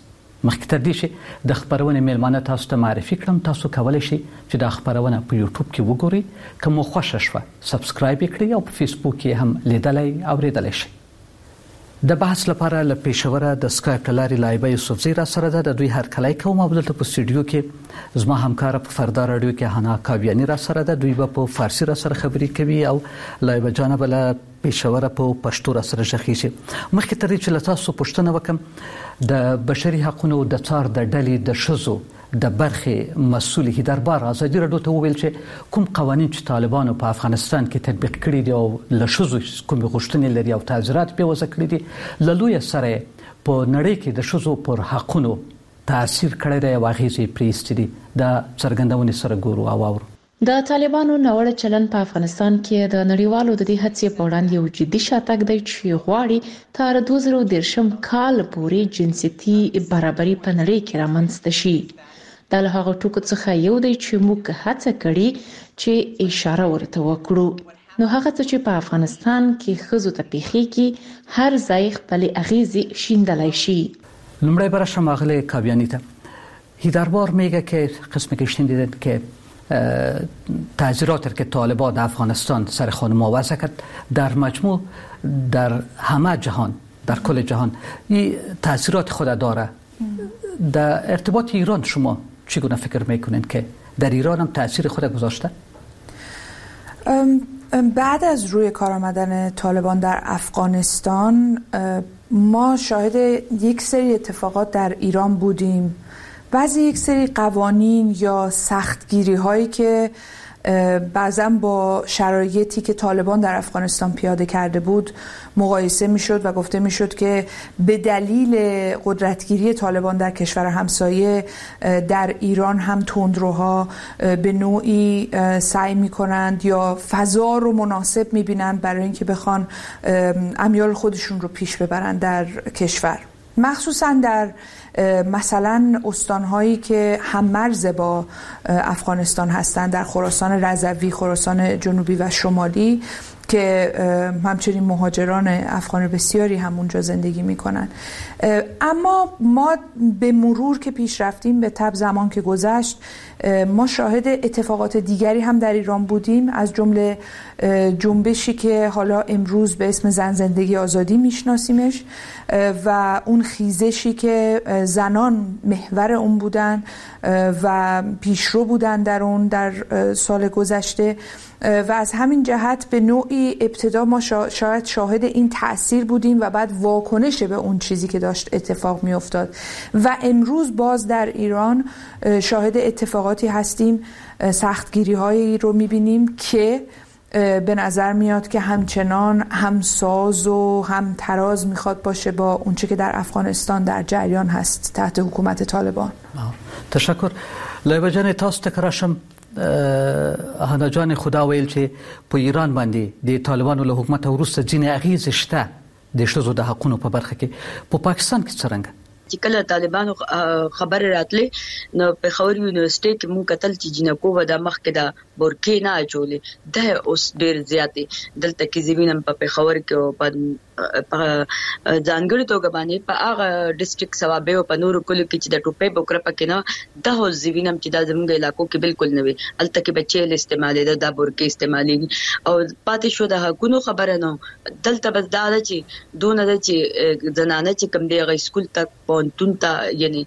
مخکې تر دې چې د خبرونه میلمانه تاسو ته معرفي کړم، تاسو کولای شئ چې دا خبرونه په یوټیوب کې وګورئ، که مو خوښه شوه سبسکرایب کړئ او په فیسبوک کې هم لیدلای او اوریدلای شئ. د بحث لپاره له پېښوره د سکایپ لارې لایبه یوسفزی را سره ده. د دوی هرکلی کوم او دلته په سټوډیو کې زما همکار په فردا رادیو کې حنا کاویانی را سره ده. دوی په فارسی را سره خبرې کوي او لایبه جانب له پېښوره په پښتو را سره ژغېږي. مخکې تر دې چې له تاسو پوښتنه وکړم، د بشري حقوقو د څار د ډلې د ښځو د برخې مسؤل هیدربار ازادي راډیو ته وویل چې کوم قوانین چې طالبانو په افغانستان کې تطبیق کړي دي او له ښځو کوم غوښتنې لري او تعزیرات په وځ کړی دي، له لوی سره په نړۍ کې د ښځو پر حقونو تاثیر کړی دی او اغیزې پرېستې دي. د څرګندونې سره ګورو او اورو. د طالبانو نوړ چلن په افغانستان کې د نړیوالو د دې هڅې په وړاندې یو جدي شاتګ دی چې غواړي تر 2030 کال پورې جنسيتي برابري په نړۍ کې رامنځته شي. دا له هغه ټکو څخه یو دی چې موږ هڅه کړې چې اشاره ورته وکړو. نو هغه څه چې په افغانستان کې ښځو ته پیښیږي هر ځای خپل اغیزې شیندلای شي. لومړی برشم آقای کاویانی ته هیدربار میگه که قسمی که شنیدید که تعزیرات که طالبان در افغانستان سر خانم وضع کرد در مجموع در همه جهان، در کل جهان این تاثیرات خود داره. در ارتباط ایران شما چگونه فکر میکنید که در ایران هم تاثیر خود گذاشته؟ بعد از روی کار آمدن طالبان در افغانستان ما شاهد یک سری اتفاقات در ایران بودیم. بعضی یک سری قوانین یا سختگیری هایی که بعضا با شرایطی که طالبان در افغانستان پیاده کرده بود مقایسه میشد و گفته میشد که به دلیل قدرتگیری طالبان در کشور همسایه در ایران هم تندروها به نوعی سعی میکنند یا فضا رو مناسب میبینند برای اینکه بخوان امیال خودشون رو پیش ببرند در کشور، مخصوصا در مثلا استانهایی که هممرز با افغانستان هستند، در خراسان رضوی، خراسان جنوبی و شمالی که همچنین مهاجران افغان بسیاری هم اونجا زندگی میکنن. اما ما به مرور که پیش رفتیم، به تبع زمان که گذشت، ما شاهد اتفاقات دیگری هم در ایران بودیم، از جمله جنبشی که حالا امروز به اسم زن زندگی آزادی میشناسیمش و اون خیزشی که زنان محور اون بودن و پیشرو بودن در اون در سال گذشته و از همین جهت به نوعی ابتدا ما شاید شاهد این تأثیر بودیم و بعد واکنش به اون چیزی که داشت اتفاق می افتاد و امروز باز در ایران شاهد اتفاقاتی هستیم، سختگیری هایی رو می بینیم که به نظر میاد که همچنان همساز و هم تراز میخواد باشه با اونچه که در افغانستان در جریان هست تحت حکومت طالبان. تشکر. لایبه جان تاسو تکراشم هانا جان خدا ویل چې په ایران باندې د طالبانو له حکومت وروسته ځینې اغیزې شته د ښځو د حقونو په برخه کې. په پاکستان کې څرنګه چې کله طالبانو خبر راتلې نو په خور یونیورسيټي کې مو کتل چې جنکو و د مخ کې د بورکې نه اچولې د اوس ډېر زیاتې دلته کې زمينم په خور کې او په ځانګړي توګه باندې په هغه ډیسټریکټ سوابه او په نورو کلو کې چې د ټوپې بوکره پکې نه د هو زمينم چې د زموږ علاقو کې بالکل نه وي، الته کې بچي له استعمالي د بورکې استعمالي او پاتې شو د حقونو خبره نه دلته بس دا چې دونه د چې زنانه چې کوم دی غي سکول تک پونتون ته یعنی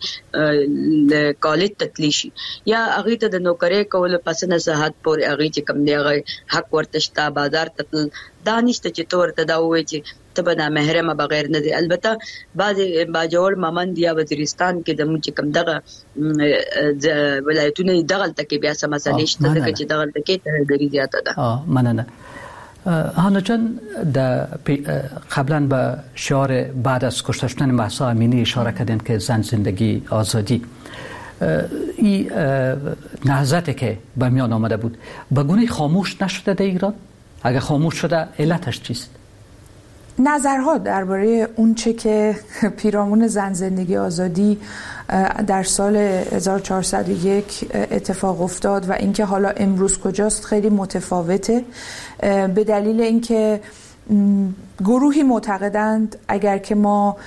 کالج تتلیشي یا هغه ته د نوکری کول پس نه صحت پورې هغه چې کوم دی غي حق ورته شته بازار ته دانشته چې تور ته دا وایي چې تبنا محرمه بغیر نه دي. البته بعض باجوړ مامند یا وزیرستان کې د موږ کم دغه ولایتونه دغه تکي بیا سم مسلې شته چې دغه تکي ترګری زیاته ده. مننه. هانا جان قبلا به شعار بعد از کشته شدن مهسا امینی اشاره کردن که زن زندگی آزادی، این نهضتی که به میان آمده بود به گونه خاموش نشده در ایران؟ اگه خاموش شده علتش چیست؟ نظرها درباره اونچه که پیرامون زن زندگی آزادی در سال 1401 اتفاق افتاد و اینکه حالا امروز کجاست خیلی متفاوته، به دلیل اینکه گروهی معتقدند اگر که ما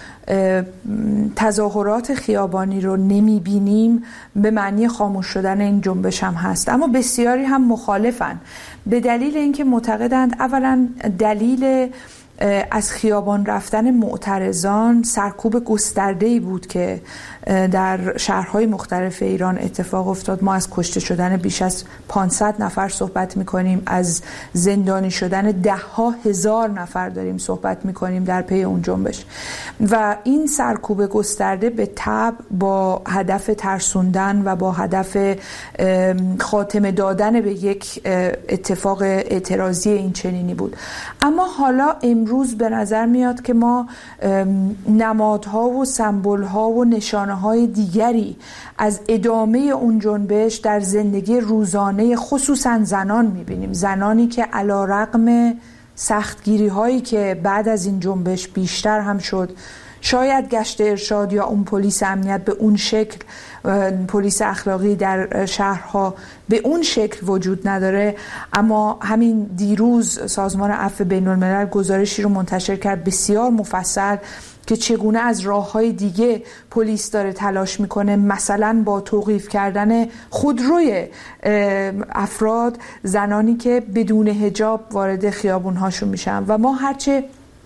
تظاهرات خیابانی رو نمیبینیم به معنی خاموش شدن این جنبش هم هست، اما بسیاری هم مخالفن به دلیل اینکه معتقدند اولا دلیل از خیابان رفتن معترضان سرکوب گسترده‌ای بود که در شهرهای مختلف ایران اتفاق افتاد. ما از کشته شدن بیش از 500 نفر صحبت می‌کنیم، از زندانی شدن ده‌ها هزار نفر داریم صحبت می‌کنیم در پی اون جنبش و این سرکوب گسترده به تبع با هدف ترسوندن و با هدف خاتمه دادن به یک اتفاق اعتراضی این چنینی بود. اما حالا امروز به نظر میاد که ما نمادها و سمبول‌ها و نشانه‌های دیگری از ادامه اون جنبش در زندگی روزانه خصوصا زنان می‌بینیم. زنانی که علی‌رغم سختگیری‌هایی که بعد از این جنبش بیشتر هم شد، شاید گشت ارشاد یا اون پلیس امنیت به اون شکل، پلیس اخلاقی در شهرها به اون شکل وجود نداره، اما همین دیروز سازمان عفو بین‌الملل گزارشی رو منتشر کرد بسیار مفصل که چگونه از راه‌های دیگه پلیس داره تلاش میکنه، مثلا با توقیف کردن خودروی افراد، زنانی که بدون حجاب وارد خیابون‌هاشون میشن. و ما هرچه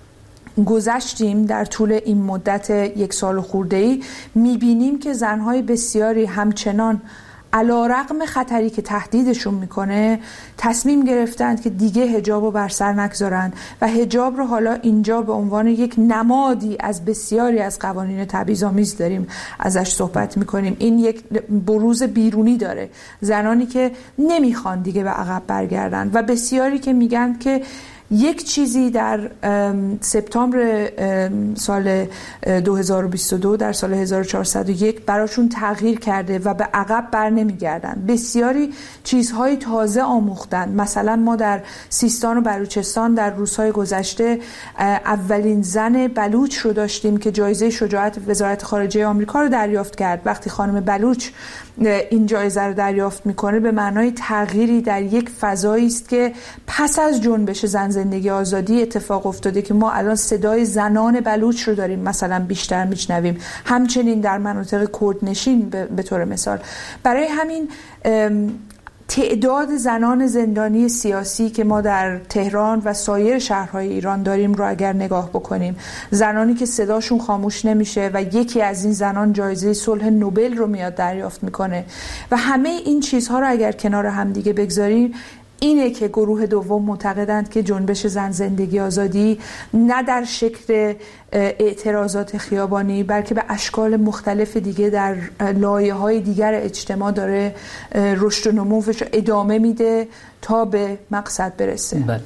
گذشتیم در طول این مدت 1 سال خورده‌ای میبینیم که زنهای بسیاری همچنان علی‌رغم خطری که تهدیدشون میکنه تصمیم گرفتند که دیگه حجاب رو بر سر نگذارن و حجاب رو حالا اینجا به عنوان یک نمادی از بسیاری از قوانین تبعیض‌آمیز داریم ازش صحبت میکنیم. این یک بروز بیرونی داره، زنانی که نمیخوان دیگه به عقب برگردن و بسیاری که میگن که یک چیزی در سپتامبر سال 2022 در سال 1401 براشون تغییر کرده و به عقب بر نمیگردن. بسیاری چیزهای تازه آموختن. مثلا ما در سیستان و بلوچستان در روزهای گذشته اولین زن بلوچ رو داشتیم که جایزه شجاعت وزارت خارجه آمریکا رو دریافت کرد. وقتی خانم بلوچ این جایزه رو دریافت میکنه به معنای تغییری در یک فضایی است که پس از جنبش زن زندگی آزادی اتفاق افتاده که ما الان صدای زنان بلوچ رو داریم مثلا بیشتر میشنویم، همچنین در مناطق کردنشین به طور مثال. برای همین تعداد زنان زندانی سیاسی که ما در تهران و سایر شهرهای ایران داریم رو اگر نگاه بکنیم، زنانی که صداشون خاموش نمیشه و یکی از این زنان جایزه صلح نوبل رو میاد دریافت میکنه و همه این چیزها رو اگر کنار هم دیگه بگذاریم، اینه که گروه دوم معتقدند که جنبش زن زندگی آزادی نه در شکل اعتراضات خیابانی بلکه به اشکال مختلف دیگه در لایه‌های دیگر اجتماع داره رشد و نموش ادامه میده تا به مقصد برسه. بله.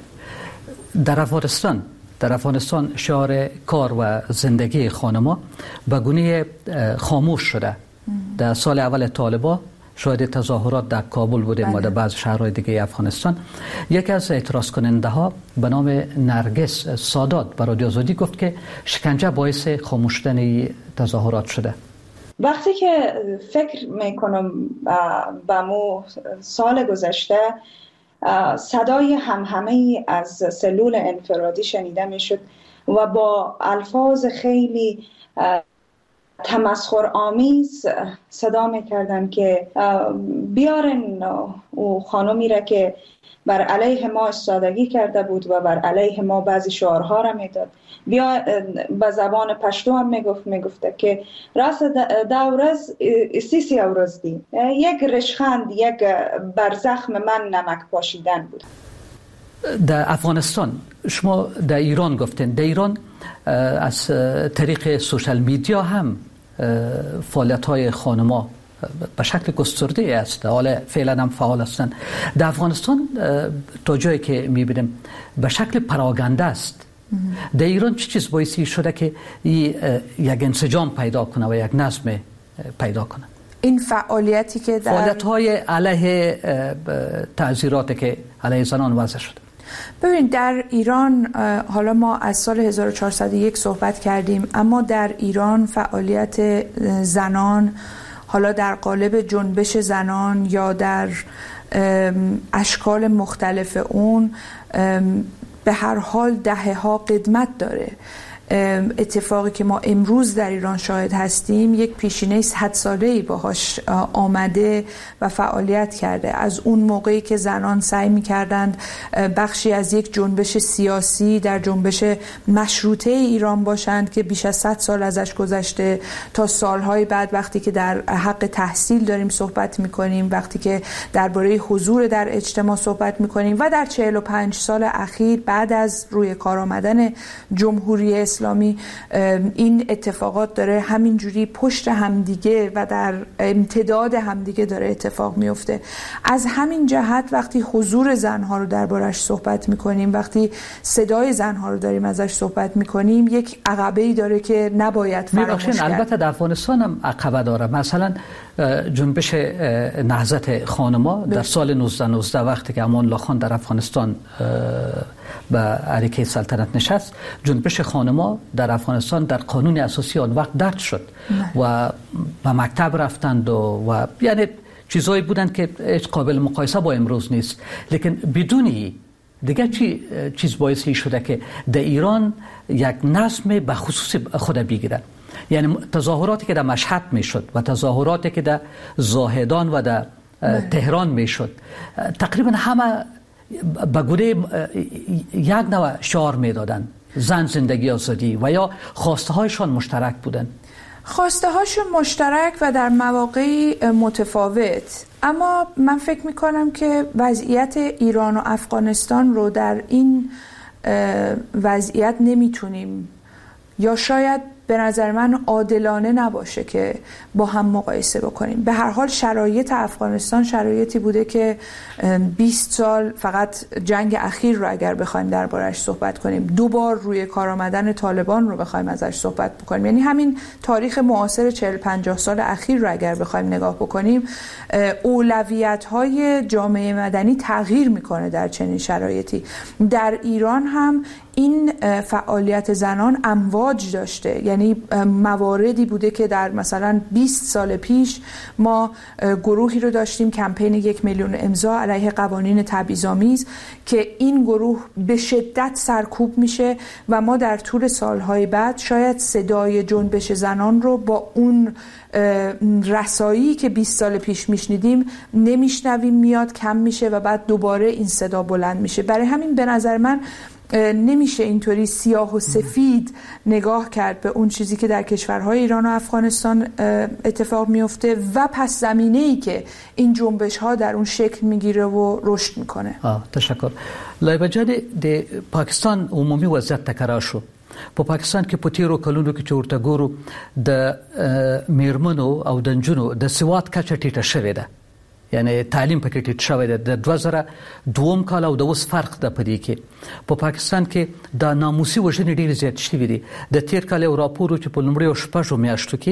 در افغانستان شعار کار و زندگی خانم‌ها به گونه خاموش شده. در سال اول طالبان شاید تظاهرات در کابل بودیم و در بعض شهرهای دیگه افغانستان. یکی از اعتراض کننده ها به نام نرگس سادات به رادیو آزادی گفت که شکنجه باعث خاموش شدن تظاهرات شده. وقتی که فکر میکنم به مو سال گذشته صدای همهمه از سلول انفرادی شنیده میشد و با الفاظ خیلی تمسخر آمیز صدا میکردن که بیارن او خانمی را که بر علیه ما استادگی کرده بود و بر علیه ما بعضی شعارها را میداد، بیا به زبان پشتو هم میگفته که راست دورز سیسی اورز دی، یک رشخند، یک برزخم من نمک پاشیدن بود. در افغانستان شما در ایران گفتین، در ایران از طریق سوشال میدیا هم فعالیت‌های خانم‌ها به شکل گسترده است، حالا فعلا هم فعال هستند. در افغانستان تا جایی که می‌بینیم به شکل پراگنده است. در ایران چه چیز باعثی شده که یک انسجام پیدا کنه و یک نظم پیدا کنه؟ این فعالیتی که در فعالیت‌های علیه تعزیراتی که علیه زنان وضع شده. ببینید در ایران، حالا ما از سال 1401 صحبت کردیم، اما در ایران فعالیت زنان، حالا در قالب جنبش زنان یا در اشکال مختلف اون، به هر حال دهه‌ها قدمت داره. اتفاقی که ما امروز در ایران شاهد هستیم یک پیشینه 100 ساله‌ای باهاش آمده و فعالیت کرده. از اون موقعی که زنان سعی می‌کردند بخشی از یک جنبش سیاسی در جنبش مشروطه ایران باشند که بیش از 100 سال ازش گذشته، تا سالهای بعد وقتی که در حق تحصیل داریم صحبت می‌کنیم، وقتی که درباره حضور در اجتماع صحبت می‌کنیم و در 45 سال اخیر بعد از روی کار آمدن جمهوری اسلامی این اتفاقات داره همینجوری پشت همدیگه و در امتداد همدیگه داره اتفاق میفته. از همین جهت وقتی حضور زنها رو دربارش صحبت میکنیم، وقتی صدای زنها رو داریم ازش صحبت میکنیم، یک عقبه‌ای داره که نباید فراموش کرد. البته در افغانستان هم عقبه داره. مثلا جنبش نهضت خانما در سال 1919 وقتی که امان الله خان در افغانستان به عریکه سلطنت نشست، جنبش خانما در افغانستان در قانون اساسی آن وقت درج شد و به مکتب رفتند و یعنی چیزایی بودند که هیچ قابل مقایسه با امروز نیست. لیکن بدونی دیگه چیز باعثی شده که در ایران یک نظم به خصوص خود بگیره. یعنی تظاهراتی که در مشهد میشد و تظاهراتی که در زاهدان و در تهران میشد، تقریبا همه به گونه یک نوع شعار میدادن، زن، زندگی، آزادی، و یا خواسته هایشان مشترک بودن. خواسته هاشون مشترک و در مواقعی متفاوت، اما من فکر میکنم که وضعیت ایران و افغانستان رو در این وضعیت نمیتونیم، یا شاید به نظر من عادلانه نباشه که با هم مقایسه بکنیم. به هر حال شرایط افغانستان شرایطی بوده که 20 سال فقط جنگ اخیر رو اگر بخوایم دربارش صحبت کنیم، 2 بار روی کار آمدن طالبان رو بخوایم ازش صحبت بکنیم، یعنی همین تاریخ معاصر 40-50 سال اخیر رو اگر بخوایم نگاه بکنیم، اولویت‌های جامعه مدنی تغییر میکنه در چنین شرایطی. در ایران هم این فعالیت زنان امواج داشته، یعنی مواردی بوده که در مثلا 20 سال پیش ما گروهی رو داشتیم، کمپین 1 میلیون امضا علیه قوانین تبعیض‌آمیز، که این گروه به شدت سرکوب میشه و ما در طول سالهای بعد شاید صدای جنبش زنان رو با اون رسایی که 20 سال پیش میشنیدیم نمیشنویم، میاد کم میشه و بعد دوباره این صدا بلند میشه. برای همین به نظر من نمیشه اینطوری سیاه و سفید نگاه کرد به اون چیزی که در کشورهای ایران و افغانستان اتفاق میفته و پس زمینه‌ای که این جنبش ها در اون شکل میگیره و رشد میکنه. تشکر. لایبه جان د پاکستان عمومی وضعیت تکرار شو. په پاکستان کې په تیرو کلونو کې چې ورته ګورو د میرمنو او د نجونو د سواد کچه ټیټه شوې ده، یعنی تعلیم پکې ټیټ شوی دی. د 2002 کال او د اوس فرق د پدې کې په پاکستان کې د ناموسي وژنې ډېر زیات شوي دي. د تیر کال یو راپور چې په لومړیو شپږو میاشتو کې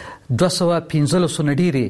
215 ډېرې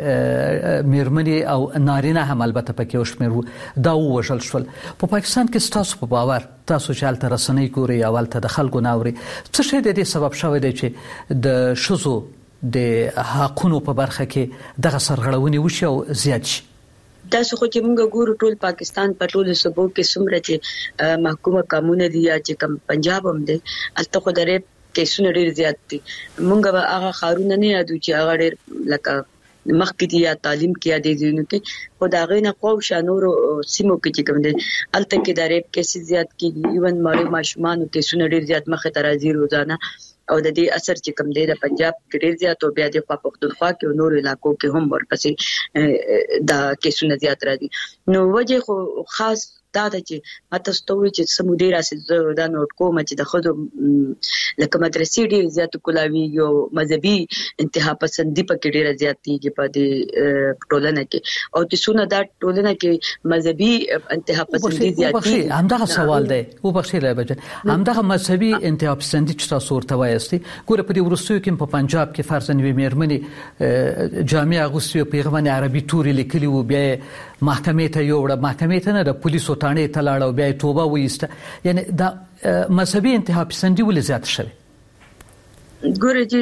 میرمنې او نارینه هم البته پکې وشمېرو دا ووژل شول. په پاکستان کې ستاسو په باور، تاسو چې هلته رسنۍ ګورئ او هلته د خلکو نه اورئ، څه شی د دې سبب شوی دی چې د ښځو د حقونو په برخه کې دغه سرغړونې وشي او زیات شي؟ تاسو خو چې موږ ګورو ټول پاکستان په ټولو صوبو کې څومره چې محکومه قانون دي یا چې کوم پنجاب هم دی، الته خو د ریپ کیسونه ډېر زیات دي. موږ به هغه ښارونه نه یادو چې هغه ډېر لکه مخکې دي یا تعلیم کې یا د ځینو کې، خو د هغې نه خواوشا نورو سیمو کې چې کوم دی الته کې د ریپ کیسې زیات کېږي. ایون ماشومانو کیسونه ډېر زیات مخې ته راځي روزانه، او د دې اثر چې کوم دی د پنجاب کې ډېر زیات او بیا د پښتونخوا کې او نور علاقو کې هم ورپسې دا کیسونه زیات راځي. نو وجه خو خاص دا ده چې ماته ستوي چې سمودي راسي دا نوٹ کوم چې د خود لکه مدرسې ډېر زیات کولاوي یو مذهبي انتها پسندي پکې ډېر زیات دي په دې ټولنه کې، او چې څونه دا ټولنه کې مذهبي انتها پسندي زیات دي. همدغه سوال دی او بخښي لایبه، همدغه مذهبي انتها پسندي چې تاسو ورته وایستي، ګوره په دې وروستیو کې په پنجاب کې فرضاً یوې میرمنې جامع اغوستې او پیغام عربي توري لیکلي وو، بیا محکمې ته یوړه، محکمې ته نه د پولیسو تانې ته لاړه او بیا توبه وایسته. یعنی دا مذهبي انتها پسندي ولې زیاته شوې؟ ګوره چې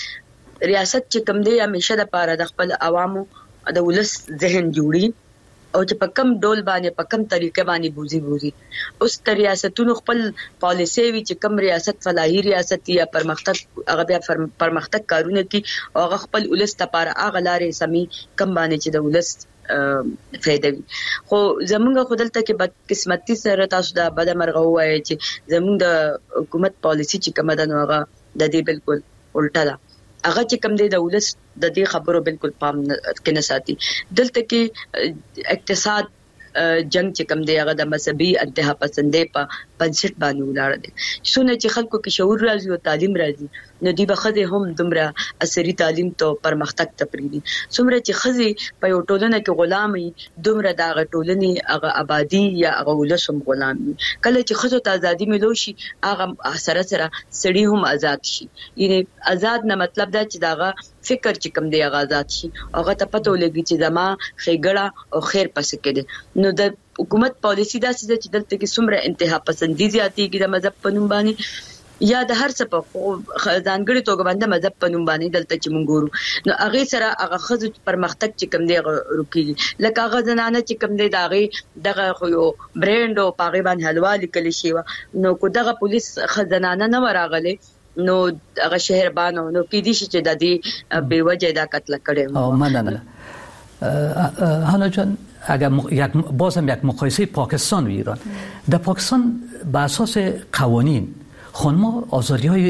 د ریاست چې کوم دی همیشه د پاره د خپل عوامو د ولس ذهن جوړي او چې په کم ډول باندې په کم طریقې باندې بوزي اوس ریاستونو خپل پالیسي وی چې کم ریاست فلاحي ریاست یا پرمختګ هغه بیا پرمختګ کارونه کی او هغه خپل ولست لپاره هغه لارې سمي کم باندې چې د ولست فائدہ وي خو زمونږ خودلته کې بد قسمتي سره تاسو دا بد مرغه وایي چې زمونږ د حکومت پالیسي چې کومه ده نو هغه د دې بالکل الټا ده هغه چې کوم دی د ولست د دې خبرو بالکل پام کې نه ساتي دلته کې اقتصاد جنگ چې کوم دی هغه د مذهبي انتها پسندۍ په بنسټ باندې ولاړ دی څونه چې خلکو کې شعور راځي او تعلیم راځي نو دی بخزه هم دومره عصري تعلیم ته پرمختګ تپریدي څومره چې خزي په یو ټولنه کې غلامي دومره دا ټولنې هغه آبادی یا هغه ولسم غلامي کله چې خزو ته ازادي ملو شي هغه سره سړي هم آزاد شي یعنی آزاد نه مطلب دا چې داغه فکر چې کوم دی هغه آزاد شي هغه ته پته ولګي چې زما خېګړه او خیر پس کېده نو د حکومت پالیسی دا چې دلته کې څومره انتها پسندي زیاتېږي د مذهب په نوم باندې یا د هر څه په ځانګړي توګه باندې مذهب په نوم باندې دلته چې مونږ ګورو نو هغه سره هغه خزو پرمختګ چې کوم دی رکی لکه هغه زنانه چې کوم دی دغه خو یو برند او پاغي باندې حلوا لیکل شي نو کو دغه پولیس خزانه نه وراغله نو هغه شهربانو نو کې دي چې د دې به وجه دا قتل کړي او مننه هانا جان اگر بازم یک مقایسه پاکستان و ایران در پاکستان به اساس قوانین خانم‌ها آزادی‌های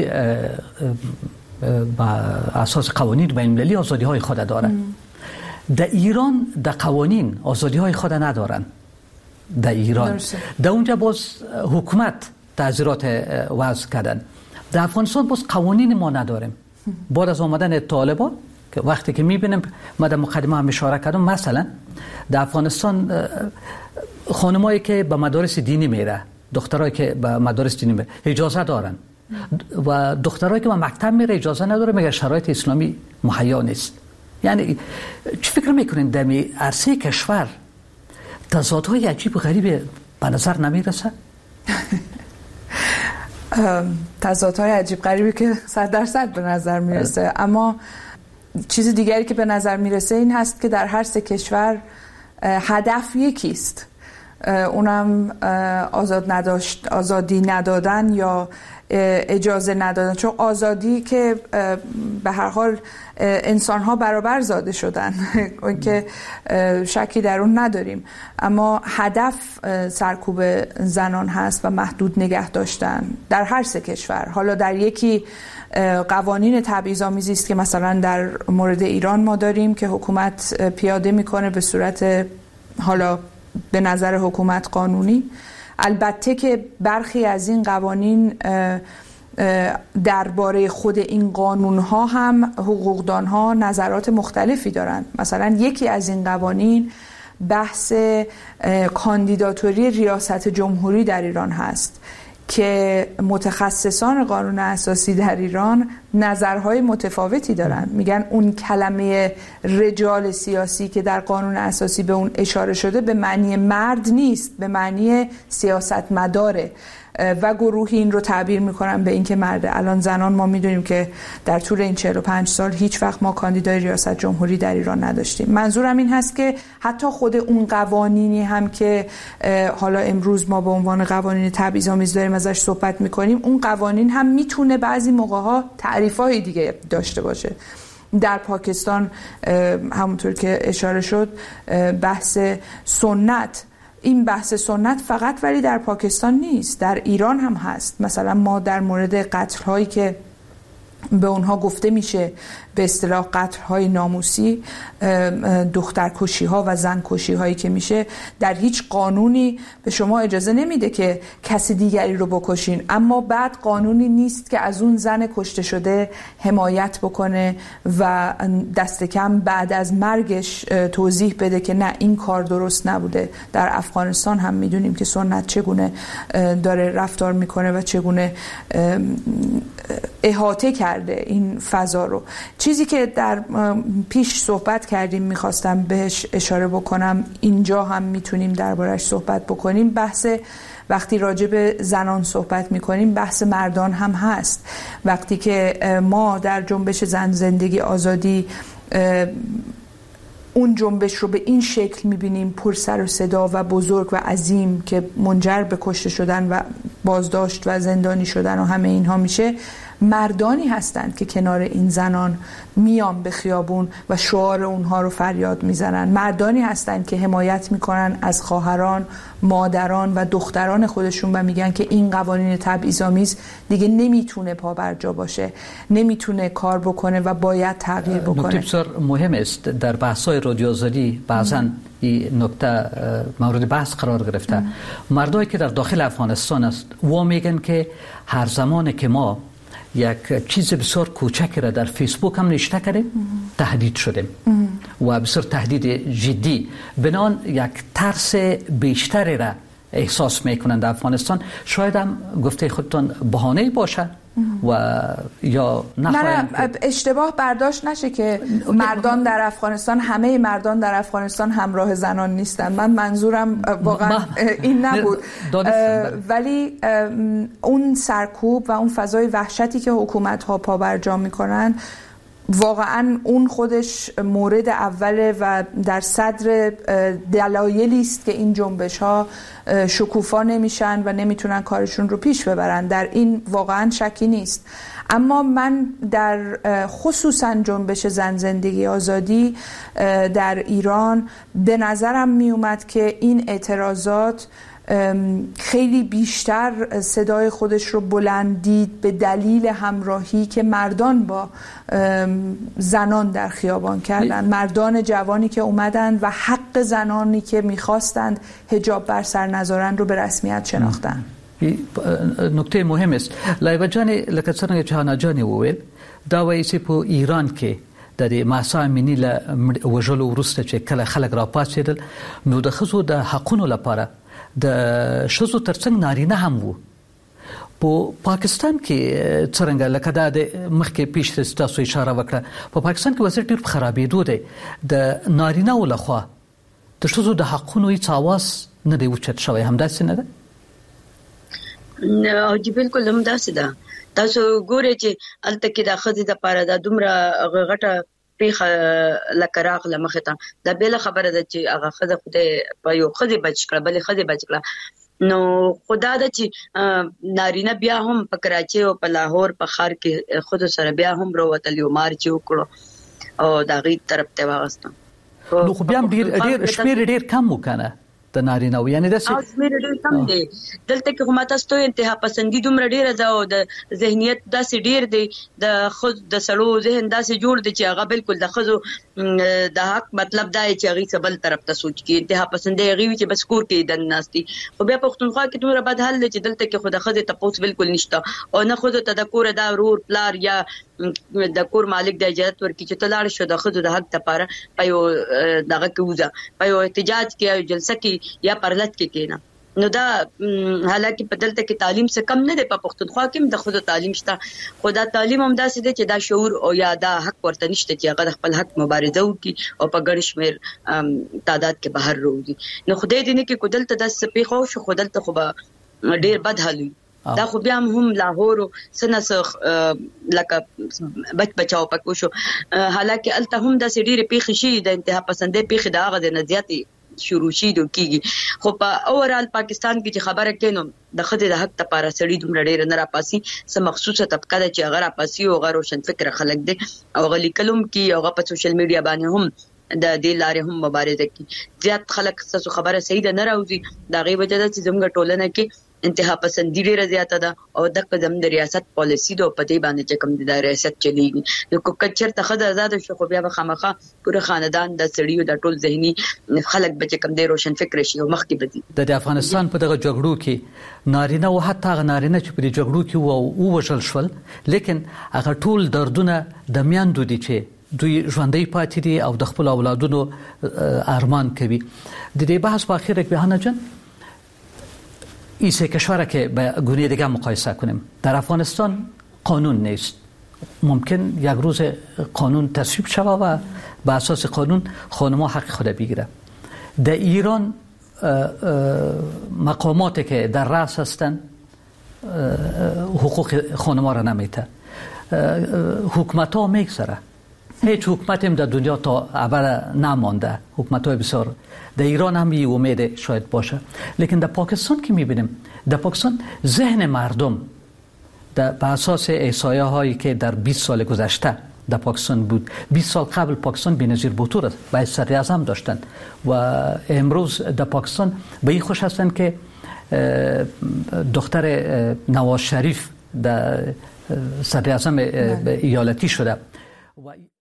با اساس قوانین بین‌المللی آزادی‌های خود دارند در ایران در قوانین آزادی‌های خود ندارند در ایران در اونجا باز حکومت تعزیرات وضع کردن در افغانستان باز قوانین ما نداریم بعد از آمدن طالبان که وقتی که می‌بینیم ما در مقدمه هم اشاره کردم مثلا در افغانستان خانمایی که به مدارس دینی میره دخترایی که به مدارس دینی میره اجازه دارن و دخترایی که به مکتب میره اجازه نداره مگر شرایط اسلامی مهیا نیست یعنی چه فکر میکنین در عرصه کشور تضادهای عجیب و غریب به نظر نمیرسه؟ تضادهای عجیب غریبی که 100% به نظر میرسه اما چیز دیگری که به نظر میرسه این هست که در هر سه کشور هدف یکیست اونم آزادی ندادن یا اجازه ندادن چون آزادی که به هر حال انسان‌ها برابر زاده شدن که شکی در اون نداریم اما هدف سرکوب زنان هست و محدود نگه داشتن در هر سه کشور حالا در یکی قوانین تبعیض‌آمیزی است که مثلا در مورد ایران ما داریم که حکومت پیاده میکنه به صورت حالا به نظر حکومت قانونی البته که برخی از این قوانین درباره خود این قانون‌ها هم حقوقدان‌ها نظرات مختلفی دارند مثلا یکی از این قوانین بحث کاندیداتوری ریاست جمهوری در ایران هست که متخصصان قانون اساسی در ایران نظرهای متفاوتی دارن میگن اون کلمه رجال سیاسی که در قانون اساسی به اون اشاره شده به معنی مرد نیست به معنی سیاستمداره و گروهی این رو تعبیر میکنن به اینکه مرده الان زنان ما میدونیم که در طول این 45 سال هیچ وقت ما کاندیدای ریاست جمهوری در ایران نداشتیم منظورم این هست که حتی خود اون قوانینی هم که حالا امروز ما به عنوان قوانین تبعیض‌آمیز داریم ازش صحبت میکنیم اون قوانین هم میتونه بعضی موقع‌ها تعریف‌های دیگه داشته باشه در پاکستان همونطور که اشاره شد بحث سنت این بحث سنت فقط ولی در پاکستان نیست در ایران هم هست مثلا ما در مورد قتل هایی که به اونها گفته میشه به اصطلاح قتل‌های ناموسی دخترکشی ها و زنکشی هایی که میشه در هیچ قانونی به شما اجازه نمیده که کسی دیگری رو بکشین اما بعد قانونی نیست که از اون زن کشته شده حمایت بکنه و دست کم بعد از مرگش توضیح بده که نه این کار درست نبوده در افغانستان هم میدونیم که سنت چگونه داره رفتار میکنه و چگونه احاطه کرده این فضا رو چیزی که در پیش صحبت کردیم میخواستم بهش اشاره بکنم اینجا هم میتونیم دربارش صحبت بکنیم بحث وقتی راجع به زنان صحبت میکنیم بحث مردان هم هست وقتی که ما در جنبش زن زندگی آزادی اون جنبش رو به این شکل میبینیم، پر سر و صدا و بزرگ و عظیم که منجر به کشته شدن و بازداشت و زندانی شدن و همه اینها میشه، مردانی هستند که کنار این زنان میان به خیابون و شعار اونها رو فریاد میزنن. مردانی هستند که حمایت میکنن از خواهران، مادران و دختران خودشون و میگن که این قوانین تبعیض‌آمیز دیگه نمیتونه پابرجا باشه، نمیتونه کار بکنه و باید تغییر بکنه. نکته بسیار مهم است در بحث‌های رادیو آزادی بعضاً این نکته مورد بحث قرار گرفته. مردایی که در داخل افغانستان است و میگن که هر زمانی که ما یک چیز بسیار کوچکی را در فیسبوک هم نشته کردیم تهدید شدیم و بسیار تهدید جدی، بنان یک ترس بیشتری را احساس میکنند در افغانستان. شاید هم گفته خودتان بهانه باشه و یا نه اشتباه برداشت نشه که مردان در افغانستان، همه مردان در افغانستان همراه زنان نیستن. من منظورم واقعا این نبود، ولی اون سرکوب و اون فضای وحشتی که حکومت ها پابرجا میکنن واقعا اون خودش مورد اوله و در صدر دلایلی است که این جنبش ها شکوفا نمیشن و نمیتونن کارشون رو پیش ببرن. در این واقعا شکی نیست. اما من در خصوصا جنبش زن زندگی آزادی در ایران به نظرم می اومد که این اعتراضات خیلی بیشتر صدای خودش رو بلندید به دلیل همراهی که مردان با زنان در خیابان کردن، مردان جوانی که اومدن و حق زنانی که میخواستند حجاب بر سر نذارن رو به رسمیت شناختن. نکته مهم است. لایبه جانی لکه څنګه چې هانا جانی وویل دا وایي چې په ایران کې د ماسا امینی له وژلو وروسته چې کله خلک راپاڅېدل نو د ښځو د حقونو لپاره د ښځو ترڅنګ نارینه هم وو. په پاکستان کې څرنګه لکه دا د مخکې پیش تاسو اشاره وکړه، په پاکستان کې وضعیت ډېر په خرابېدو دی. د نارینه‌و لخوا د ښځو د حقونو هیڅ اواز نه دی اوچت شوی، همداسې نه ده؟ او جی بالکل همداسې ده. تاسو ګورئ چې هلته کې د ښځې دپاره دا دومره غټه پیښه لکه راغله مخې ته، دا بېله خبره ده چې هغه ښځه خدای په یو ښځې بچ کړه، بلې ښځې بچ کړه. نو خدا ده چې نارینه بیا هم په کراچۍ او په لاهور په ښار کې ښځو سره بیا هم راوتل، یو مارچ یې وکړو او د هغې طرف ته یې واغستم. نو خو بیا هم ډېر شمېر ډېر کم و که نه د نارینه‌و، یعنې داسې شمېر ډېر کم دی. دلته کې خو ما تاسو ته انتها پسندي دومره ډېره ده او د ذهنیت داسې ډېر دی، د سړو ذهن داسې جوړ دی چې هغه بالکل د ښځو د حق مطلب دا چې هغې څه بل طرف ته سوچ کړي. انتها پسندي هغې وي چې بس کور کې دن ناستي. خو بیا پښتونخوا کې دومره بد حال دی چې دلته کې خو د ښځې تپوس بالکل نشته او نه ښځو ته د کوره دا ورور پلار یا د کور مالک د اجازت ورکړي چې ته لاړ شو د ښځو د حق دپاره په یو دغه کې وځه، په یو احتجاج کې یا جلسه کې یا پرلط کې کېنه. نو دا حالانکه په دلته کې تعلیم څه کم نه دی، په پښتونخوا کې هم د ښځو تعلیم شته، خو دا تعلیم هم داسې دی چې دا شعور او یا دا حق ورته نشته چې هغه د خپل حق مبارزه وکړي او په ګڼ شمېر تعداد کې بهر راوځي. نو خدای دې نه کړي که دلته داسې پېښه وشو، خو دلته خو به ډېر بد حال وي. دا خو بیا هم لاهور او څه نه څه لکه بچاو پکې وشو، حالانکه هلته هم داسې ډېرې پېښې شوي د انتها پسندۍ پېښې د هغه ځای نه زیاتې شروع شي کېږي. خو په اورال پاکستان کې چې خبره کوي نو د ښځې د حق لپاره سړي دومره ډېره نه راپاسي. څه مخصوصه طبقه ده چې هغه راپاسي او هغه روشن فکره خلک دي او هغه لیکل هم کوي او هغه په سوشل میډیا باندې هم د دې لارې هم مبارزه کوي. زیات خلک ستاسو خبره صحیح ده نه راوځي، د هغې وجه ده چې زموږ ټولنه کې انتها پسندي ډېره زیاته ده او دغه د ریاست پالیسي ده او په دې باندې چې کوم د ریاست چلیږي. نو که چېرته ښځه ازاده شو خو بیا به خامخا پوره خاندان د سړیو د ټول ذهني خلک به چې کوم دی روشن فکر شي او مخکې به ځي. د افغانستان په دغه جګړو کې نارینه او حتی هغه نارینه چې په دې جګړو کې ووژل شول، لیکن هغه ټول دردونه د میندو دي چې دوی ژوندۍ پاتې دي او د خپل اولادونو ارمان کوي. د دې بحث په اخیر کې بهانه جان این سه کشور که به گونه دیگه مقایسه کنیم، در افغانستان قانون نیست. ممکن یک روز قانون تصویب شود و به اساس قانون خانم‌ها حق خود بگیره. در ایران مقاماتی که در رأس هستند حقوق خانم‌ها را نمیده. حکومت‌ها میگذره هیچ حکومت هم در دنیا تا ابد نمانده، حکومت‌های بسیار. در ایران هم این امید شاید باشه، لیکن در پاکستان که می‌بینیم، در پاکستان ذهن مردم به اساس احصایه هایی که در 20 سال گذشته در پاکستان بود، 20 سال قبل پاکستان بی‌نظیر بطور است و صدر اعظم داشتند و امروز در پاکستان به این خوش هستند که دختر نواز شریف در صدر اعظم ایالتی شده.